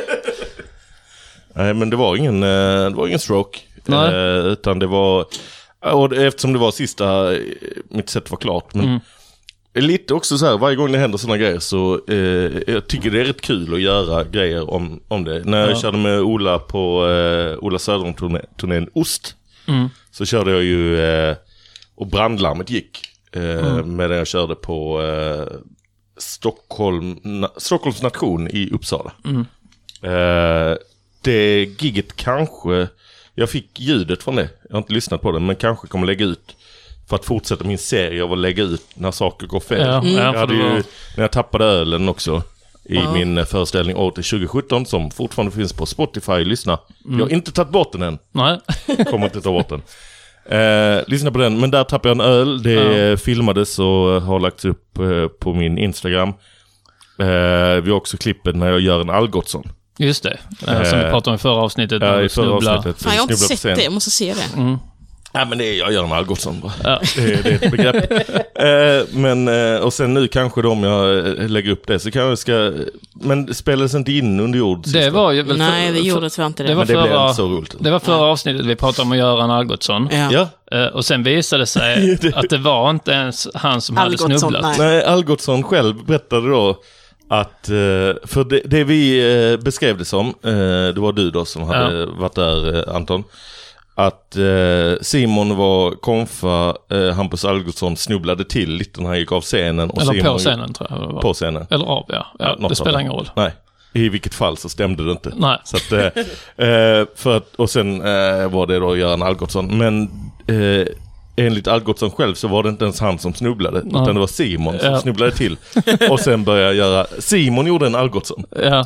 A: Nej, men det var ingen, det var ingen stroke. Nej. Utan det var... Och eftersom det var sista... Mitt sätt var klart. Men mm. lite också så här, varje gång det händer såna grejer så... Eh, jag tycker det är rätt kul att göra grejer om, om det. När jag ja. körde med Ola på... Eh, Ola Söderholm-turnén Ost. Mm. Så körde jag ju... Eh, och brandlarmet gick eh, mm. medan jag körde på eh, Stockholm, na, Stockholms nation i Uppsala. Mm. Eh, det gigget kanske, jag fick ljudet från det, jag har inte lyssnat på det, men kanske kommer lägga ut för att fortsätta min serie av att lägga ut när saker går fel. Ja, mm. Jag hade ju, när jag tappade ölen också i mm. min föreställning år till tjugo sjutton som fortfarande finns på Spotify, lyssna. Mm. Jag har inte tagit bort den än. Nej. Kommer inte ta bort den. Eh, lyssna på den, men där tappade jag en öl. Det ja. filmades och har lagts upp eh, på min Instagram. eh, Vi har också klippet när jag gör en Algotsson. Just det, eh, som vi pratade om i förra avsnittet. Ja, i förra avsnittet.
B: Fan, jag har inte sett det, jag måste se det. mm.
A: Ja, men det är, jag gör en Algotsson bara. Ja. det, det är ett begrepp. eh, men, eh, och sen nu kanske då om jag lägger upp det så kanske jag ska... Men spelades inte in under jord?
C: Det var ju väl
B: Nej, det gjorde tyvärr inte det.
C: Det var
A: men det
C: förra,
A: blev så roligt.
C: Det var förra avsnittet vi pratade om att göra en Algotsson.
B: Ja.
A: Ja.
C: Eh, och sen visade det sig att det var inte ens han som Algotsson, hade snubblat.
A: Nej. nej, Algotsson själv berättade då att, för det, det vi beskrev det som, det var du då som hade ja. varit där, Anton, att Simon var konfa, Hampus Algotsson snubblade till lite när han gick av scenen. Och
C: Eller
A: Simon
C: på scenen tror jag det var.
A: På scenen.
C: Eller av, ja. ja, ja det spelar ingen roll.
A: Nej, i vilket fall så stämde det inte.
C: Nej.
A: Så att, eh, för att, och sen eh, var det då Göran Algotsson. Men eh, enligt Algotsson själv så var det inte ens han som snubblade. Nej. Utan det var Simon som ja. snubblade till. Och sen började jag göra... Simon gjorde en Algotsson. Ja.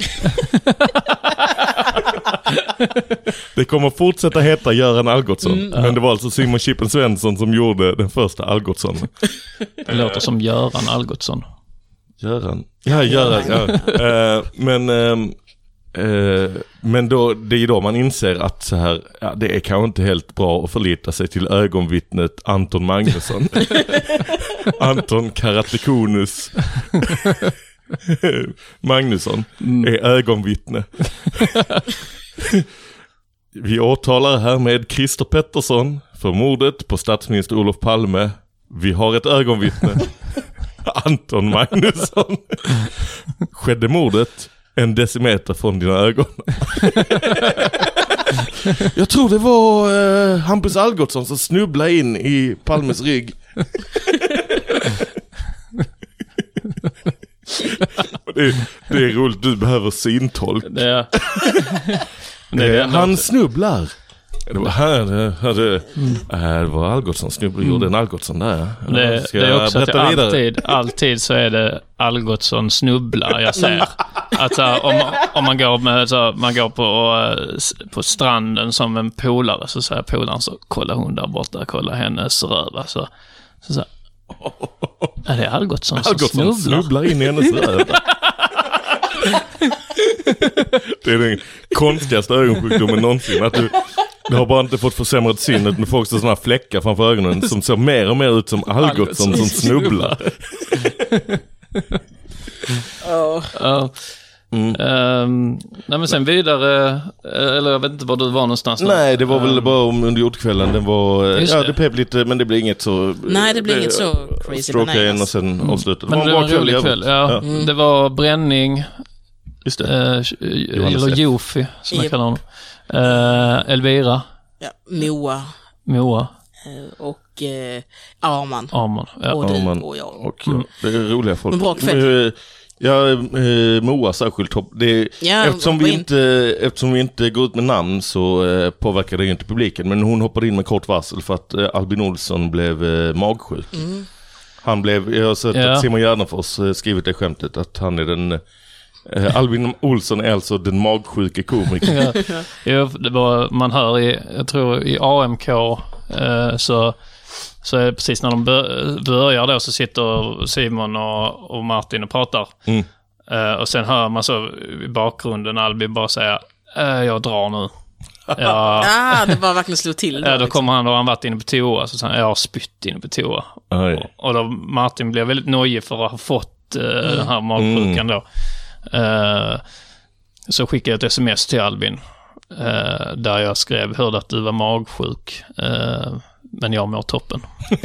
A: Det kommer fortsätta heta Göran Algotsson. Mm. Men det var alltså Simon Chippen Svensson som gjorde den första Algotsson.
C: Det låter som Göran Algotsson.
A: Göran. Ja, Göran. Ja. uh, men uh, men då, det är ju då man inser att så här, ja, det är kanske inte helt bra att förlita sig till ögonvittnet Anton Magnusson. Anton Karatekonus Magnusson mm. är ögonvittne. Vi åtalar här med Christer Pettersson för mordet på statsminister Olof Palme. Vi har ett ögonvittne. Anton Magnusson. Skedde mordet en decimeter från dina ögon. Jag tror det var eh, Hampus Algotsson som snubblade in i Palmes rygg. det, det är roligt, du behöver syntolk.
C: Det är, det är
A: eh, han snubblar. Det var här, det, det, mm. det var Algotsson snubblar, gjorde en Algotsson där.
C: Det, det är också att det alltid, alltid så är det Algotsson snubblar, jag ser. Alltså, om, om man går med så, man går på, på stranden som en polare, så säger polaren så, kolla hon där borta, kolla hennes röv. Alltså, så, så är det Algotsson som
A: Algotsson
C: snubblar?
A: snubblar in i hennes röv. Det är den konstigaste ögonsjukdomen någonsin. Att du, du har bara inte fått försämrat syn, utan du får också sådana fläckar framför ögonen som ser mer och mer ut som Algotsson som snubblar.
C: Oh. Oh. Mm. Um, nej men sen vidare, eller jag vet inte var du var någonstans.
A: Nej, det var väl um, bara om under jordkvällen. Den var, ja det, det pep lite, men det blev inget så.
B: Nej, det blev inget så crazy.
A: Stroke en och sen mm. avslutade.
C: Men det var en rolig kväll, kväll. Ja. Ja. Mm. Det var bränning.
A: Just det.
C: Uh, eller Jofi, som jag kallar honom. Uh, Elvira.
B: Ja, Moa.
C: Moa.
B: Uh, och uh, Arman.
C: Arman, ja.
B: Och du
A: Arman.
B: och jag.
A: Och, mm. Det är roliga folk.
B: Men bra kväll.
A: Ja, eh, Moa särskilt topp. Det,
B: ja,
A: eftersom, vi inte, eftersom vi inte går ut med namn så eh, påverkar det inte publiken. Men hon hoppade in med kort varsel för att eh, Albin Olsson blev eh, magsjuk. Mm. Han blev, jag har sett ja. att Simon Gärdenfors eh, skrivit det skämtet att han är den... Eh, Albin Olsson är alltså den magsjuke komikern.
C: Ja. Ja, det var, man hör i, jag tror i A M K eh, så... Så är det precis när de börjar då så sitter Simon och, och Martin och pratar. Mm. Uh, och sen hör man så i bakgrunden Albin bara säga uh, jag drar nu. Ja,
B: ah, det var verkligen slå till.
C: Då, uh, då liksom. Kommer han då, han varit inne på toa så säger jag har spytt inne på toa. Och, och då Martin blev väldigt nöjd för att ha fått uh, mm. den här magsjukan då. Uh, så skickade jag ett sms till Albin uh, där jag skrev, hörde att du var magsjuk. Uh, Men jag mår toppen.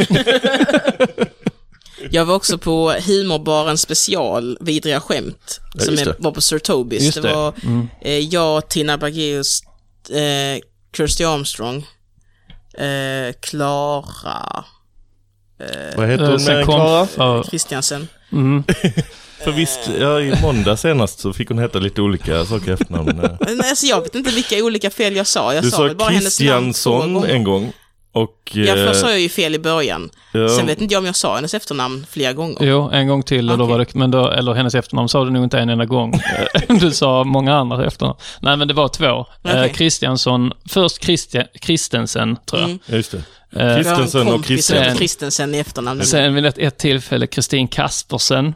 B: Jag var också på humorbaren special Vidriga skämt ja, som är, var på Sir Tobis. Det. det var mm. eh, jag, Tina Bergeus, eh, Kirsty Armstrong, eh, Klara
A: eh, vad heter hon med Klara?
B: Christiansen.
C: Mm.
A: För visst, ja, i måndag senast så fick hon heta lite olika saker efternamn.
B: Nej, alltså jag vet inte vilka olika fel jag sa. Jag
A: du
B: sa
A: sa
B: bara hennes namn
A: Christiansson en gång. Och,
B: ja, först sa jag ju fel i början. Ja. Sen vet inte jag om jag sa hennes efternamn flera gånger.
C: Jo, en gång till. Och då var det, men då, eller hennes efternamn sa du nog inte en enda gång. Du sa många andra efternamn. Nej, men det var två. Okay. Eh, Christiansson, först Christi- Christensen, tror jag.
B: Mm.
A: Just det. Eh, Christensen och Christensen.
B: Christensen i efternamn.
C: Sen vid ett, ett tillfälle Kristin Kaspersen.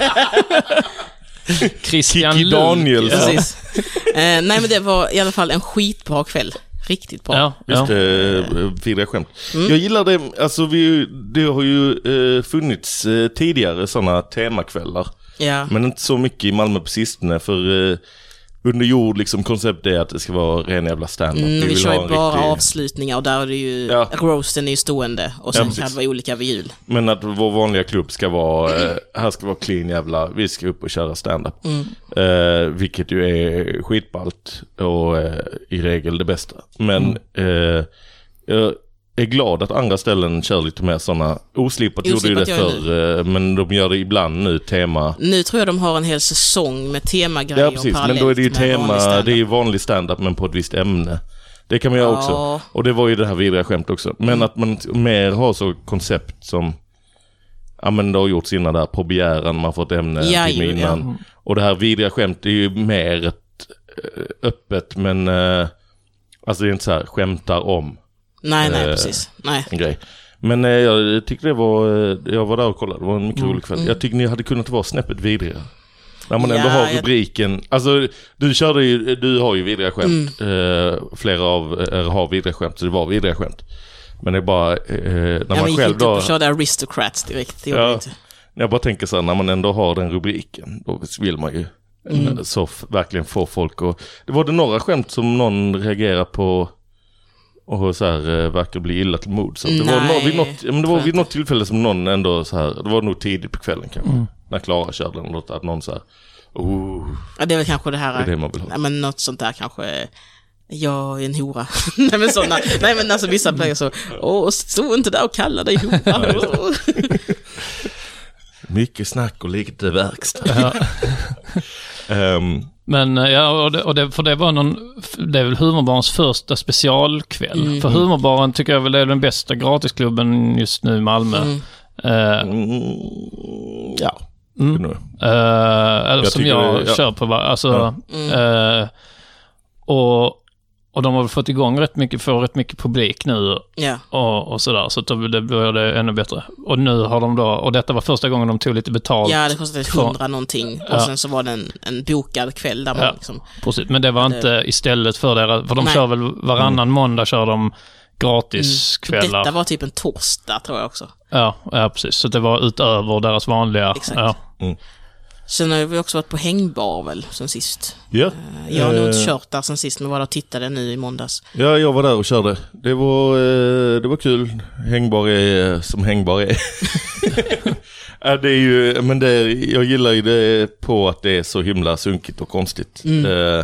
C: Christian
A: Kiki Daniel.
B: Precis. eh, nej, men det var i alla fall en skitbra kväll. Riktigt bra.
A: Ja, just det, vidare skämt. Mm. Jag gillar det, alltså vi, det har ju eh, funnits eh, tidigare sådana temakvällar.
B: Ja.
A: Men inte så mycket i Malmö på sistone, för eh, under jord liksom koncept är att det ska vara ren jävla stand-up.
B: Mm, vi
A: vi
B: kör ju bara
A: riktig...
B: avslutningar och där är det ju, ja. roasten är ju stående och sen ja, kan det vara olika vid jul.
A: Men att vår vanliga klubb ska vara, eh, här ska vara clean jävla, vi ska upp och köra stand-up.
B: Mm.
A: Eh, vilket ju är skitballt och eh, i regel det bästa. Men mm. eh, jag är glad att andra ställen kör lite mer sådana. Oslipat gjorde ju det förr, men de gör det ibland nu tema.
B: Nu tror jag de har en hel säsong med temagrejer.
A: Ja, precis, men då är det ju tema, det är ju vanlig stand-up men på ett visst ämne. Det kan man göra ja. också. Och det var ju det här vidriga skämt också. Men mm. att man mer har så koncept som ja, men det har gjorts innan där på begäran, man får ett ämne
B: ja,
A: till innan. Ja. Och det här vidriga skämt är ju mer ett öppet, men äh, alltså det är inte så här skämtar om.
B: Nej, nej, precis. Nej.
A: En grej. Men eh, jag tyckte det var, jag var där och kollade, det var en mycket mm. rolig kväll. Jag tycker ni hade kunnat vara snäppet vidriga. När man ja, ändå har rubriken, jag... alltså du körde ju, du har ju vidriga skämt. Mm. Eh, flera av er har vidriga skämt, så det var vidriga skämt. Men det är bara, eh, när ja, man själv då...
B: Jag körde Aristocrats direkt, det
A: ja, inte. Jag bara tänker så här, när man ändå har den rubriken, då vill man ju mm. så f- verkligen få folk och... Det var det några skämt som någon reagerar på och så här äh, verkar bli illa till mod. Så det var, no, vid något, men det var vid något tillfälle som någon ändå så här, det var nog tidigt på kvällen kanske, mm. när Klara körde den, att någon så här, Oh.
B: Ja, det är väl kanske det här.
A: Det är det man vill ha.
B: Ja, men något sånt där kanske. Jag är en hora. nej men sådana. Nej men alltså vissa players så. Åh, stå inte där och kalla dig hora.
A: Mycket snack och lite verkstad.
C: Ja.
A: um,
C: Men ja, och det, och det, för det var någon, det är väl Humorbarns första specialkväll. Mm. För Humorbarn tycker jag väl är den bästa gratisklubben just nu i Malmö. Mm. Uh,
A: mm, ja.
C: Mm. Uh, eller jag som jag det, ja. kör på. Alltså, mm. uh, och, och de har fått igång rätt mycket, får rätt mycket publik nu.
B: Yeah.
C: Och, och sådär, så att det blir det ännu bättre. Och nu har de då, och detta var första gången de tog lite betalt.
B: Ja, det kostade hundra någonting. Och ja. sen så var det en, en bokad kväll där man
C: ja,
B: liksom...
C: precis, men det var det... inte istället för det. För de Nej. kör väl varannan mm. måndag kör de gratiskvällar.
B: Mm. Detta var typ en torsdag tror jag också.
C: Ja, ja, precis. Så det var utöver deras vanliga...
B: Exakt.
C: Ja.
B: Mm. Sen har vi också varit på hängbar väl sen sist.
A: Ja.
B: Jag har nog inte kört där sen sist, men var där och tittade nu i måndags.
A: Ja, jag var där och körde. Det var, det var kul. Hängbar är som hängbar är. Ja, det är ju, men det, jag gillar ju det på att det är så himla sunkigt och konstigt. Mm. Eh,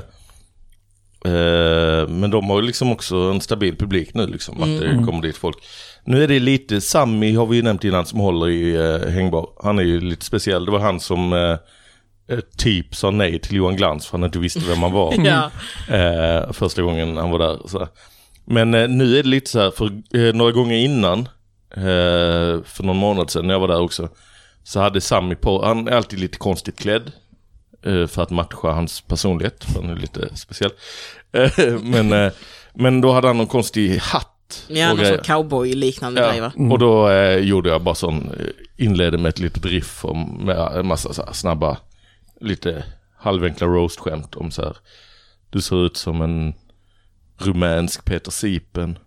A: eh, men de har ju liksom också en stabil publik nu liksom, att mm. det kommer dit folk. Nu är det lite, Sammy har vi ju nämnt innan som håller i eh, hängbar. Han är ju lite speciell. Det var han som eh, typ sa nej till Johan Glans för han inte visste vem han var.
B: ja.
A: eh, första gången han var där. Så. Men eh, nu är det lite så här, för eh, några gånger innan, eh, för någon månad sedan när jag var där också, så hade Sammy på, han är alltid lite konstigt klädd eh, för att matcha hans personlighet, för han är lite speciell. Eh, men, eh, men då hade han någon konstig hatt.
B: Ja, någon sån cowboy-liknande
A: ja.
B: grej va?
A: Mm. Och då eh, gjorde jag bara sån, inledde med ett litet riff om, med en massa så här snabba, lite halvenkla roast-skämt om så här, du ser ut som en rumänsk Peter Sipen.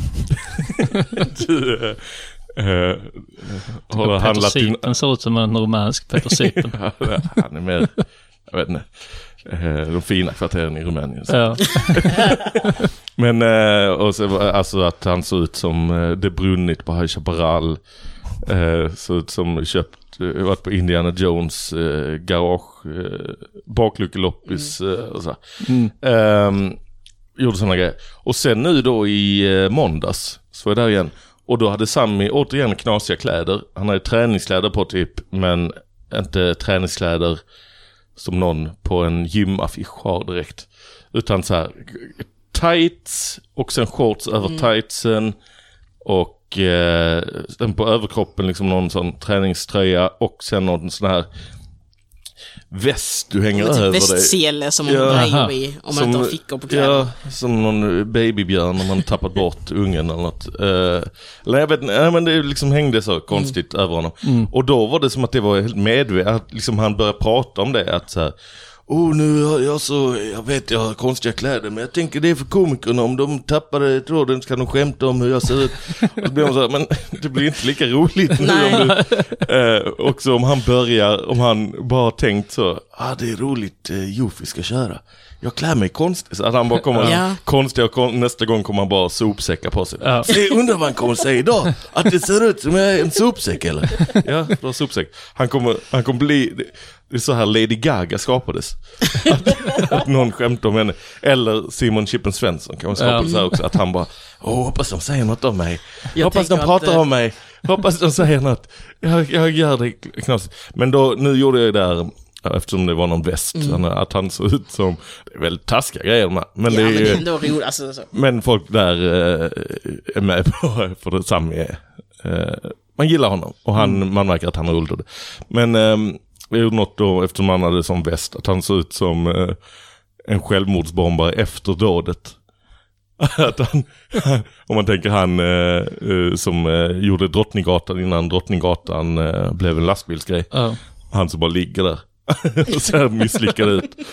A: du eh, eh, har
C: Peter
A: handlat
C: Sipen in... ser ut som en rumänsk Peter Sipen.
A: Han är mer, jag vet inte, de fina kvarteren i Rumänien.
C: Ja.
A: Men och så, alltså att han såg ut som det brunnit på High Chaparral, såg ut som köpt, varit på Indiana Jones garage, bakluckeloppis och så. Mm. Um, gjorde såna grejer. Och sen nu då i måndags så var jag där igen. Och då hade Sammy återigen knasiga kläder. Han hade träningskläder på typ, men inte träningskläder som någon på en gymaffisch har direkt. Utan så här tights och sen shorts över mm. tightsen och eh, den på överkroppen liksom någon sån träningströja och sen någon sån här väst du hänger över dig.
B: Västsele som man ja, drar i om man inte har fickor på kläderna.
A: Ja, som någon babybjörn om man tappat bort ungen eller något. Uh, eller jag vet inte, men det liksom hängde så konstigt mm. över honom. Mm. Och då var det som att det var helt medvetet, liksom han började prata om det, att så här, oh, nu har jag så, jag vet jag har konstiga kläder, men jag tänker det är för komikerna, om de tappade tråden så kan de skämta om hur jag ser ut. Och så blir man så här, men det blir inte lika roligt nu om du, eh, också om han börjar, om han bara tänkt så, ah det är roligt, eh, Jofi ska köra. Jag klär mig konstigt. Så att han bara kommer ja. konstigt och kon- nästa gång kommer han bara sopsäcka på sig. Ja. Så jag undrar vad han kommer säga idag. Att det ser ut som jag är en sopsäck eller? Ja, det var sopsäck. Han kommer, han kommer bli... Det är så här Lady Gaga skapades. Att, att någon skämtar om henne. Eller Simon Chippen Svensson kan man skapa ja. det så här också. Att han bara, åh hoppas de säger något om mig. Jag hoppas de pratar att... om mig. Hoppas de säger något. Jag, jag gör det knasigt. Men då, nu gjorde jag det där... Eftersom det var någon väst, mm. att han såg ut som, det är väldigt taskiga grejer men,
B: men,
A: ja,
B: det, är,
A: men
B: det är ändå roligt alltså, så.
A: Men folk där eh, är med på för det samma är, eh, man gillar honom och han, mm. man märker att han har roligt. Men eh, det är ju något då, eftersom han hade som väst, att han såg ut som eh, en självmordsbombare efter dådet. Att han, om man tänker han eh, som eh, gjorde Drottninggatan innan Drottninggatan eh, blev en lastbilsgrej. Uh. Han som bara ligger där och ser misslyckad ut.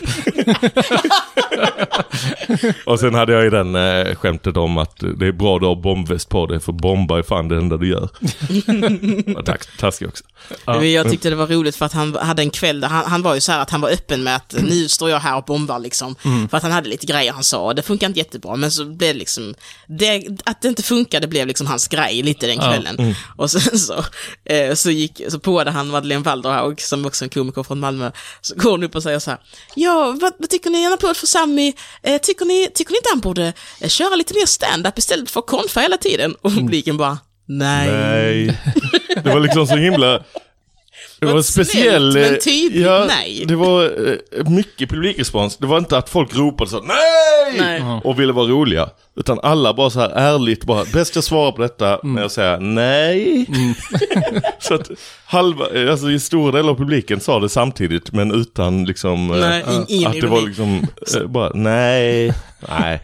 A: Och sen hade jag ju den äh, skämtet om att det är bra att du har bombväst på dig, för bomba är fan det enda du gör. Tack, taskig också.
B: Ja. Jag tyckte det var roligt för att han hade en kväll där han, han var ju så här att han var öppen med att nu står jag här och bombar liksom. Mm. För att han hade lite grejer han sa, och det funkar inte jättebra, men så blev det liksom det, att det inte funkade blev liksom hans grej lite den kvällen. Ja. Mm. Och sen så, eh, så gick så påade han Madeleine Walderhaug, som också är en komiker från Malmö, så går hon upp och säger så här: ja, vad, vad tycker ni, en applåd för Sammy, eh, tycker ni tycker ni inte han borde eh, köra lite mer stand-up istället för konfa hela tiden? Och publiken bara nej.
A: Nej. Det var liksom så himla det var speciell,
B: snällt, men tydligt
A: ja,
B: nej.
A: Det var uh, mycket publikrespons. Det var inte att folk ropade så nej, nej och ville vara roliga, utan alla bara så här ärligt bara, bäst jag svarar på detta mm. när jag säger nej. Mm. Så att halva, alltså i stora delar av publiken sa det samtidigt, men utan liksom
B: nej, uh, in,
A: att det var liksom uh, bara nej, nej.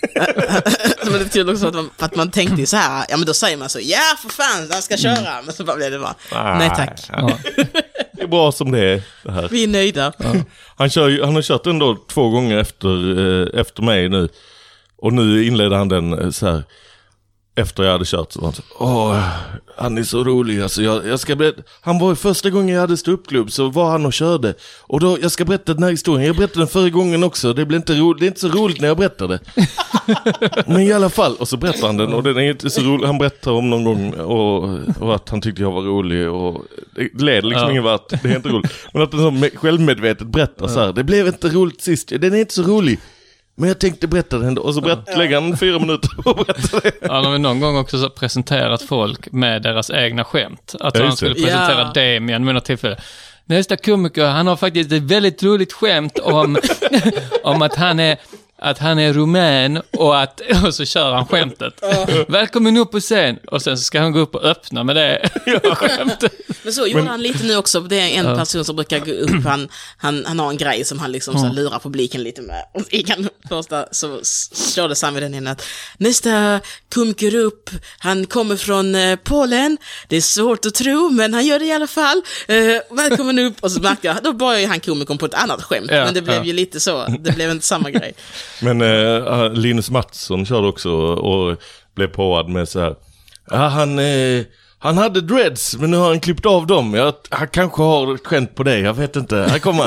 B: Men det betyder också att man, att man tänkte ju så här, ja men då säger man så, ja för fan, han ska köra, mm. men så bara blev det bara, ah, nej tack. Ja.
A: Det är bra som det är, det här.
B: Vi är nöjda.
A: Ja. Han, kör, han har kört ändå två gånger efter, eh, efter mig nu, och nu inledde han den så här. Efter jag hade kört så var han så, åh, han är så rolig. Alltså jag, jag ska berätta, han var första gången jag hade ståuppklubb, så var han och körde. Och då, jag ska berätta den här historien. Jag berättade den förra gången också. Det blir inte ro, det är inte så roligt när jag berättar det. Men i alla fall, och så berättar han den. Och den är inte så rolig. Han berättar om någon gång och, och att han tyckte jag var rolig. Och det leder liksom ja. ingen vart. Det är inte roligt. Men att den så självmedvetet berättar så här. Det blev inte roligt sist. Den är inte så rolig. Men jag tänkte berätta det ändå. Och så berätt, ja. lägger han fyra minuter och berättar det.
C: Han har väl någon gång också så presenterat folk med deras egna skämt. Att han skulle presentera ja. Damien med något tillfälle. Nästa komiker, han har faktiskt ett väldigt roligt skämt om, om att han är att han är rumän och att och så kör han skämtet. Ja. Välkommen upp på scen. Och sen så ska han gå upp och öppna med det skämtet.
B: Men så gjorde Men... han lite nu också. Det är en ja. person som brukar gå upp. Han, han, han har en grej som han liksom så lurar publiken lite med. Och i kan första så körde Sammy den in att nästa komiker upp, han kommer från eh, Polen. Det är svårt att tro, men han gör det i alla fall. Eh, välkommen upp. Och så märkte jag, då började han komikern på ett annat skämt. Ja, men det blev ja. ju lite så. Det blev inte samma grej.
A: Men äh, Linus Mattsson körde också och blev påad med så här. Ja, han, eh, han hade dreads, men nu har han klippt av dem. Jag, han kanske har ett skämt på det, jag vet inte. Här kommer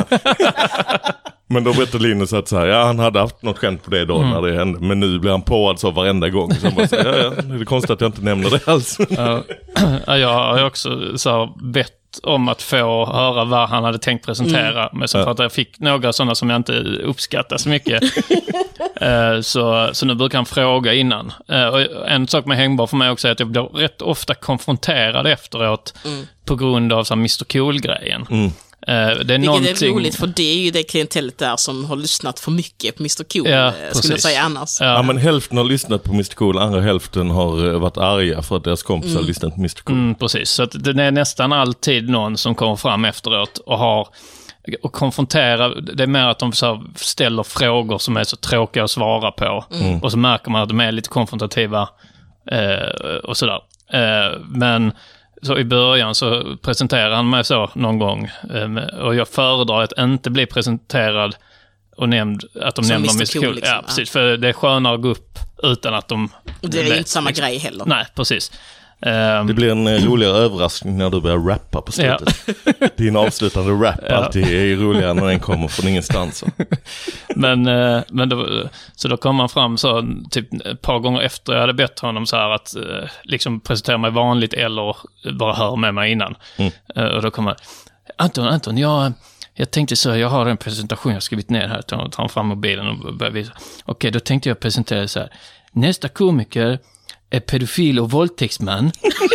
A: Men då berättade Linus att så här, ja, han hade haft något skämt på det då mm. när det hände. Men nu blir han påad så varenda gång. Så bara så här, ja, ja, det är konstigt att jag inte nämner det alls.
C: Ja, jag har också så här, bett om att få höra vad han hade tänkt presentera. Mm. Men så för att jag fick några sådana som jag inte uppskattar så mycket. uh, så, så nu brukar han fråga innan. Uh, och en sak med hängbar för mig också är att jag blir rätt ofta konfronterad efteråt mm. på grund av så här mister Cool-grejen. Mm. Uh, det är
B: Vilket
C: någonting...
B: är roligt, för det är ju det klientellet där som har lyssnat för mycket på mister Cool, ja, skulle jag säga annars.
A: Ja. Ja, men hälften har lyssnat på mister Cool, andra hälften har varit arga för att deras kompisar mm. har lyssnat på mister Cool.
C: Mm, precis, så att det är nästan alltid någon som kommer fram efteråt och har och konfronterar, det är mer att de så ställer frågor som är så tråkiga att svara på. Mm. Och så märker man att de är lite konfrontativa eh, och sådär. Eh, men så i början så presenterar han mig så någon gång. Eh, och jag föredrar att inte bli presenterad och nämnd, att de nämner mister Cool. Liksom. Ja, precis. För det är skönare att gå upp utan att de...
B: Och det är ju inte samma liksom. Grej heller.
C: Nej, precis.
A: Det blir en roligare överraskning när du börjar rappa på slutet. Ja. Din avslutande rap ja. alltid är roligare när den kommer från ingenstans.
C: Men, men då, så då kom man fram så typ ett par gånger efter jag hade bett honom så här att liksom presentera mig vanligt eller bara höra med mig innan. Mm. Och då kom man, Anton, Anton, jag... Jag tänkte så, jag har en presentation jag har skrivit ner här, tar, tar fram mobilen och börjar visa. Okej, då tänkte jag presentera så här. Nästa komiker är pedofil och våldtäktsman.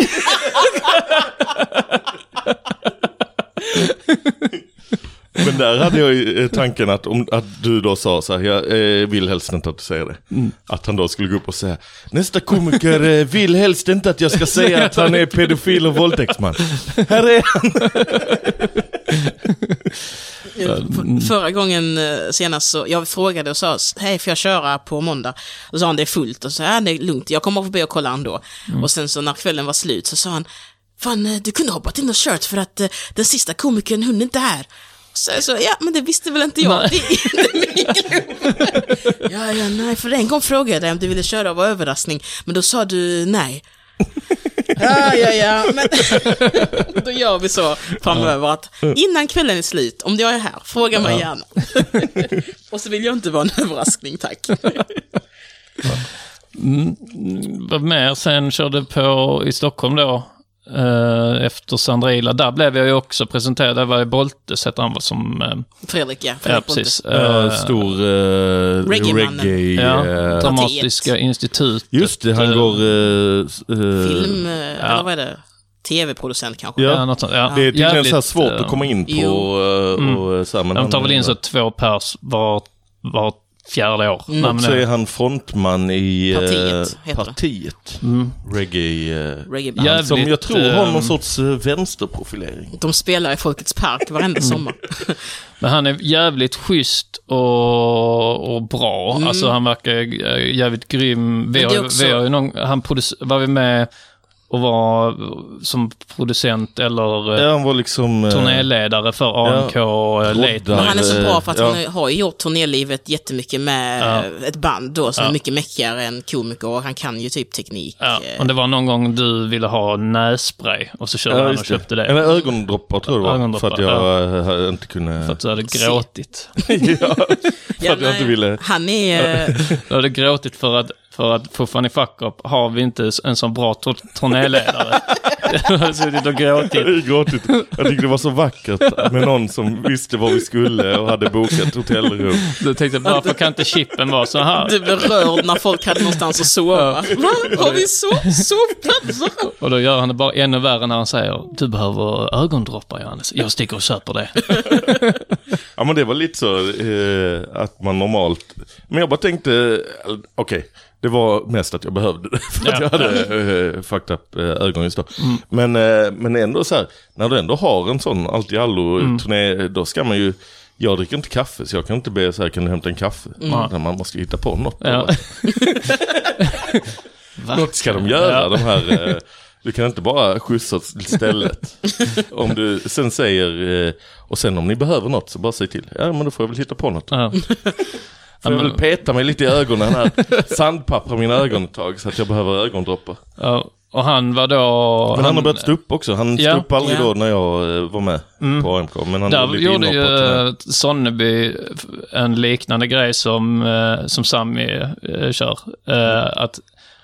A: Men där hade jag ju tanken att, om, att du då sa så här, jag eh, vill helst inte att du säger det. Mm. Att han då skulle gå upp och säga, nästa komiker eh, vill helst inte att jag ska säga att han är pedofil och våldtäktsman. Här är han.
B: Förra gången senast så jag frågade och sa, hej, får jag köra på måndag? Och så sa han, det är fullt. Och så ja, det är lugnt, jag kommer förbi och kolla han då. Mm. Och sen så när kvällen var slut så sa han, fan, du kunde hoppat in och kört för att uh, den sista komikern, hon är inte här. Så, så, ja, men det visste väl inte jag.
C: Nej.
B: Det är inte min klubb. Ja, ja, nej, för en gång frågade jag dig om du ville köra av överraskning, men då sa du nej. Ja, ja, ja, men då gör vi så framöver att innan kvällen är slut, om jag är här, fråga mig gärna. Och så vill jag inte vara en överraskning, tack.
C: Mm, vad mer? Sen körde på i Stockholm då, eh, efter Sandrila. Där blev jag ju också presenterad. Det var i Boltes, heter han, som... Eh,
B: Fredrik, ja. Fredrik
C: ja, precis.
A: Ja,
C: Eh,
A: stor uh, reggae...
C: ja,
A: Uh,
C: Dramatiska institutet.
A: just det, han går... Uh, uh,
B: Film, ja. Eller vad är det? Tv-producent kanske.
A: Ja,
C: Ja, något sånt, ja.
A: det är tydligen så här svårt
C: uh,
A: att komma in på.
B: Jo.
A: Uh, och, så här, men
C: de tar
A: han,
C: väl in så två pers var, var fjärde år.
B: Mm.
C: Nej, men,
A: så är han frontman i
B: Partiet,
A: uh,
B: heter det.
A: partiet.
C: mm.
A: Reggae... Uh,
B: Reggae-band.
C: Jävligt,
A: som jag tror har någon
C: um,
A: sorts uh, vänsterprofilering.
B: De spelar i Folkets park varenda sommar.
C: Men han är jävligt schysst och, och bra.
B: Mm.
C: Alltså han verkar eh, jävligt grym. Vi
B: det är
C: har,
B: också-
C: vi har ju någon, han produc- var vi med och var som producent eller eh,
A: Ja, han var liksom... Uh,
C: turnéledare för A M K
A: Ja,
C: Late
A: Rodda.
C: Night.
B: Men han är så bra för att
A: Ja.
B: han har ju gjort turnélivet jättemycket med
C: Ja.
B: ett band då som
C: Ja.
B: är mycket mäckigare än komiker, och han kan ju typ teknik.
C: Ja, och det var någon gång du ville ha nässpray och så körde
A: Ja,
C: han
A: just
C: och köpte det.
A: Eller ögondroppar tror jag det var.
C: Ögondroppar,
A: för att jag uh, inte kunde...
C: För att du hade gråtit.
A: ja, för
B: Ja,
A: att jag inte ville...
B: Han är...
C: Du hade gråtit för att, för att på Funny Fuck Up har vi inte en så bra tur- turnéledare. Jag har suttit och gråtit.
A: Jag har gråtit. Jag tyckte det var så vackert med någon som visste var vi skulle och hade bokat hotellrum.
C: Du tänkte, varför kan inte chippen vara så här?
B: Du blev rörd när folk hade någonstans att sova. Va? Har vi så? Sovplatser?
C: Och då gör han det bara ännu värre när han säger, du behöver ögondroppar, Johannes. Jag sticker och köper det.
A: Ja, men det var lite så eh, att man normalt... Men jag bara tänkte, okej, okay, det var mest att jag behövde det för att
C: Ja.
A: jag hade eh, fucked up eh, ögon just då. Mm. Men, eh, men ändå så här, när du ändå har en sån allt i allo mm. turné, då ska man ju... Jag dricker inte kaffe, så jag kan inte be så här, kan du hämta en kaffe? Mm. Man måste hitta på något.
C: Ja.
A: Något ska de göra, ja. De här... Eh, du kan inte bara skjutsa till stället. Om du sen säger... Eh, och sen om ni behöver något så bara säg till. Ja, men då får jag väl hitta på något.
C: Ja.
A: Får jag väl peta mig lite i ögonen här. Sandpappra mina ögon ett tag så att jag behöver ögondroppar.
C: Ja. Och han var då...
A: Men han, han har börjat stå upp också. Han
C: ja.
A: stod upp aldrig
B: ja.
A: då när jag eh, var med mm. på A M K. Men han
C: där
A: lite
C: gjorde ju
A: inhoppet.
C: Sonneby en liknande grej som, eh, som Sammy eh, kör. Eh,
A: Mm.
C: att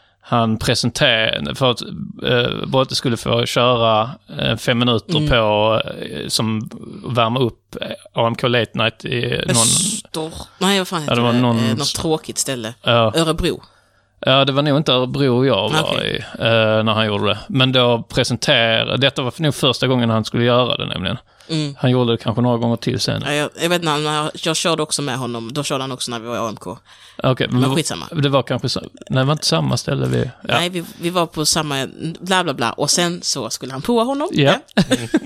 C: han presenterade, för att eh, Bolte skulle få köra eh, fem minuter mm. på eh, som värma upp A M K Late Night i någon...
B: Öster... Nej, vad fan heter
C: ja, det? Var
B: det?
C: Någon...
B: Eh, något tråkigt ställe.
C: Ja.
B: Örebro.
C: Ja, det var nog inte Örebro jag var
B: okay.
C: i eh, när han gjorde det. Men då presenterade... Detta var nog första gången han skulle göra det nämligen. Mm. Han gjorde det kanske några gånger till sen.
B: Ja, jag, jag vet inte, jag, jag körde också med honom. Då körde han också när vi var i A M K.
C: Okay, men,
B: men skitsamma.
C: Det var kanske så... Nej, det var inte samma ställe vi... Ja.
B: Nej, vi, vi var på samma... Bla, bla, bla. Och sen så skulle han prova honom.
C: Ja. ja.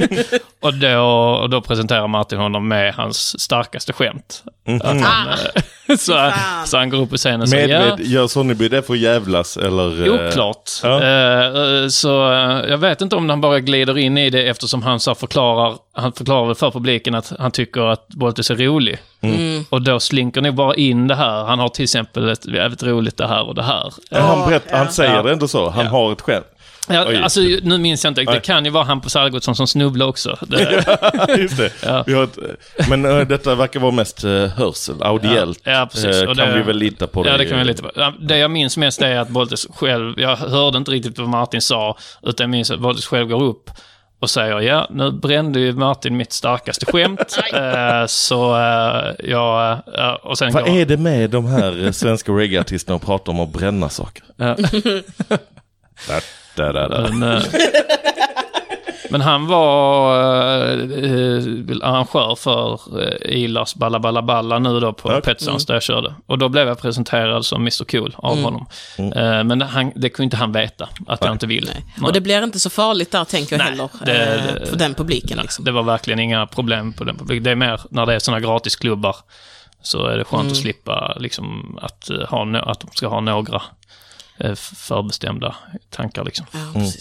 C: och, då, och då presenterar Martin honom med hans starkaste skämt. Mm. Att han, ah, så, så han går upp på scenen och säger...
A: Medved, ja. Gör Sonneby det för jävlas eller...
C: Oklart. Ja. Uh, så uh, jag vet inte om han bara glider in i det eftersom han så förklarar, han förklarar för publiken att han tycker att Bolte är rolig. Mm. Och då slinker ni bara in det här. Han har till exempel ett jävligt roligt det här och det här.
A: Ja, han, berätt, ja. han säger ja. det ändå så. Han ja. har ett skämt.
C: Ja, alltså, nu minns jag inte. Det kan ju vara han på Salgotsson som snubblar också. Det...
A: ja, just det. Ja. Vi har ett, men uh, detta verkar vara mest uh, hörsel, audiellt.
C: Ja, ja, precis.
A: Uh,
C: och
A: kan
C: det,
A: vi väl lita på det?
C: Ja, det kan vi lita på. Det jag minns mest är att Boltes själv, jag hörde inte riktigt vad Martin sa, utan jag minns att Boltes själv går upp och säger, ja, nu brände ju Martin mitt starkaste skämt. uh, så uh, jag... Uh, och sen
A: vad
C: går...
A: är det med de här svenska reggae-artisterna och pratar om att bränna saker?
C: Ja.
A: Da, da, da.
C: Men, uh, men han var uh, arrangör för uh, Ilas Balla Balla Balla nu då på okay. Petsons mm. där jag körde. Och då blev jag presenterad som mister Cool av mm. honom. Mm. Uh, men han, det kunde inte han veta att nej. jag inte ville. Nej.
B: Nej. Och det blir inte så farligt där, tänker jag nej, heller, det, uh, för den publiken.
C: Nej,
B: liksom.
C: Det var verkligen inga problem på den publiken. Det är mer när det är såna gratisklubbar så är det skönt mm. att slippa liksom, att, uh, ha no- att de ska ha några förbestämda tankar liksom.
B: Ja, precis.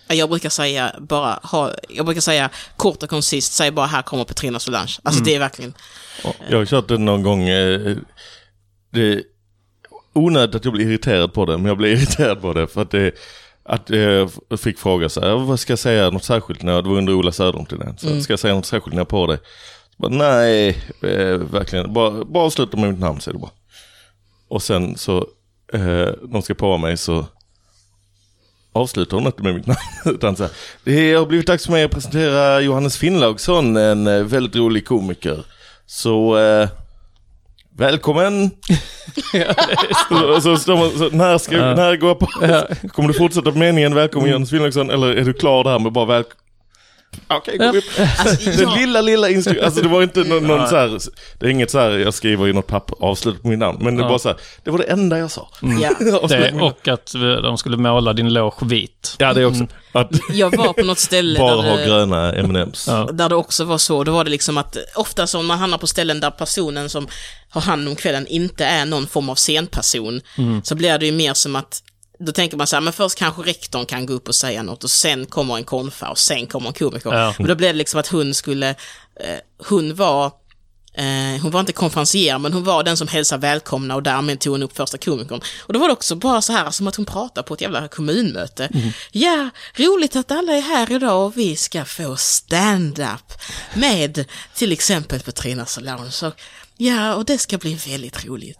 B: Jag brukar säga bara ha, jag brukar säga kort och koncist, säg bara här kommer Petrina Solange. Alltså mm. det är verkligen...
A: Jag har kört det någon gång. Det är onödigt att jag blir irriterad på det, men jag blir irriterad på det för att det att jag fick fråga så här, vad ska jag säga något särskilt när det var under Ola Söderholm till den. Så mm. ska jag säga något särskilt när jag på det. Bara, nej, eh, verkligen. Bara, bara avsluta med mitt namn, säger det bara. Och sen så, eh, de ska på mig så avslutar hon inte med mitt namn. Utan så här, det har blivit dags för mig att presentera Johannes Finnlaugsson, en eh, väldigt rolig komiker. Så, eh, välkommen! Ja, så, så, så, så, när, ska, ja. när går jag på? Ja. Kommer du fortsätta på meningen välkommen mm. Johannes Finnlaugsson, eller är du klar där med bara välkommen? Okej, okay, gå upp. Alltså, den ja. lilla, lilla instru- Alltså det var inte någon, någon så här, det är inget så här, jag skriver i något papper, avslut på min namn. Men det ja. var så här, det var det enda jag sa.
C: Mm. Ja. det, och att de skulle måla din loge vit.
A: Ja, det är också. Att
B: jag var på något ställe
A: bara
B: där
A: ha
B: det,
A: gröna M and M's.
B: Ja. Där det också var så, då var det liksom att ofta så man hamnar på ställen där personen som har hand om kvällen inte är någon form av scenperson, mm. så blir det ju mer som att då tänker man så här, men först kanske rektorn kan gå upp och säga något och sen kommer en konfa och sen kommer en komiker. Ja. Och då blev det liksom att hon skulle, eh, hon var, eh, hon var inte konferencier, men hon var den som hälsade välkomna och därmed tog hon upp första komikern. Och då var det också bara så här som att hon pratade på ett jävla kommunmöte. Mm. Ja, roligt att alla är här idag och vi ska få stand-up med till exempel Petrina Solange. Så, ja, och det ska bli väldigt roligt.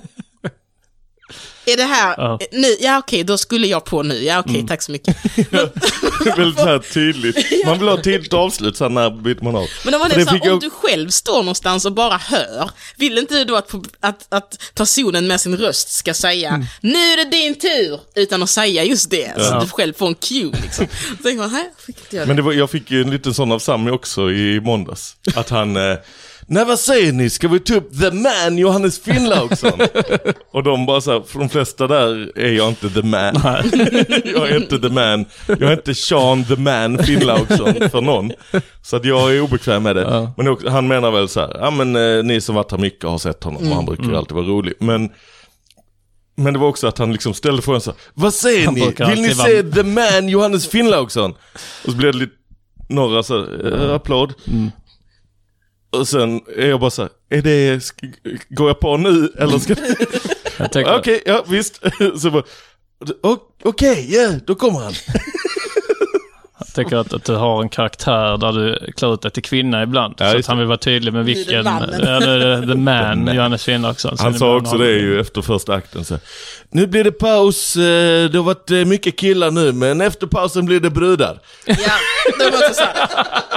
B: Är det här ja. nu? Ja, okej, okay, då skulle jag på nu. Ja, okej, okay, mm. tack så mycket.
A: Det är väldigt så här tydligt. Man vill ha tidigt avslut så när byter man av.
B: Men om, man är så här, om jag... du själv står någonstans och bara hör, vill inte du då att, att, att personen med sin röst ska säga mm. nu är det din tur, utan att säga just det. Ja. Så du själv får en cue liksom. Så tänker man, här fick jag det.
A: Men det var, jag fick ju en liten sån av Sammy också i måndags. Att han... Eh, nej, vad säger ni? Ska vi ta upp The Man Johannes Finnlaugsson? Och de bara så här, för de flesta där är jag inte The Man. Jag är inte The Man. Jag är inte Sean The Man Finnlaugsson för någon. Så att jag är obekväm med det. Ja. Men också, han menar väl så här, ja men eh, ni som varit här mycket har sett honom mm. och han brukar ju mm. alltid vara rolig. Men, men det var också att han liksom ställde frågan så här, vad säger han ni? Vill ni se vara... The Man Johannes Finnlaugsson? Och så blev det lite några så här, äh, applåd. Mm. Och sen är jag bara så här, är det, ska, går jag på nu eller ska Okej, okay, ja visst. Så bara, okej, okay, ja, yeah, då kommer han.
C: Jag tänker att, att du har en karaktär där du klär ut dig till kvinna ibland. Ja, så att han vill vara tydlig med vilken... Ja, det är the man, Johannes Finnlaugsson.
A: Han sa också det ju efter första akten. Så. Nu blir det paus, det har varit mycket killar nu, men efter pausen blir det brudar.
B: Ja, det var också så här.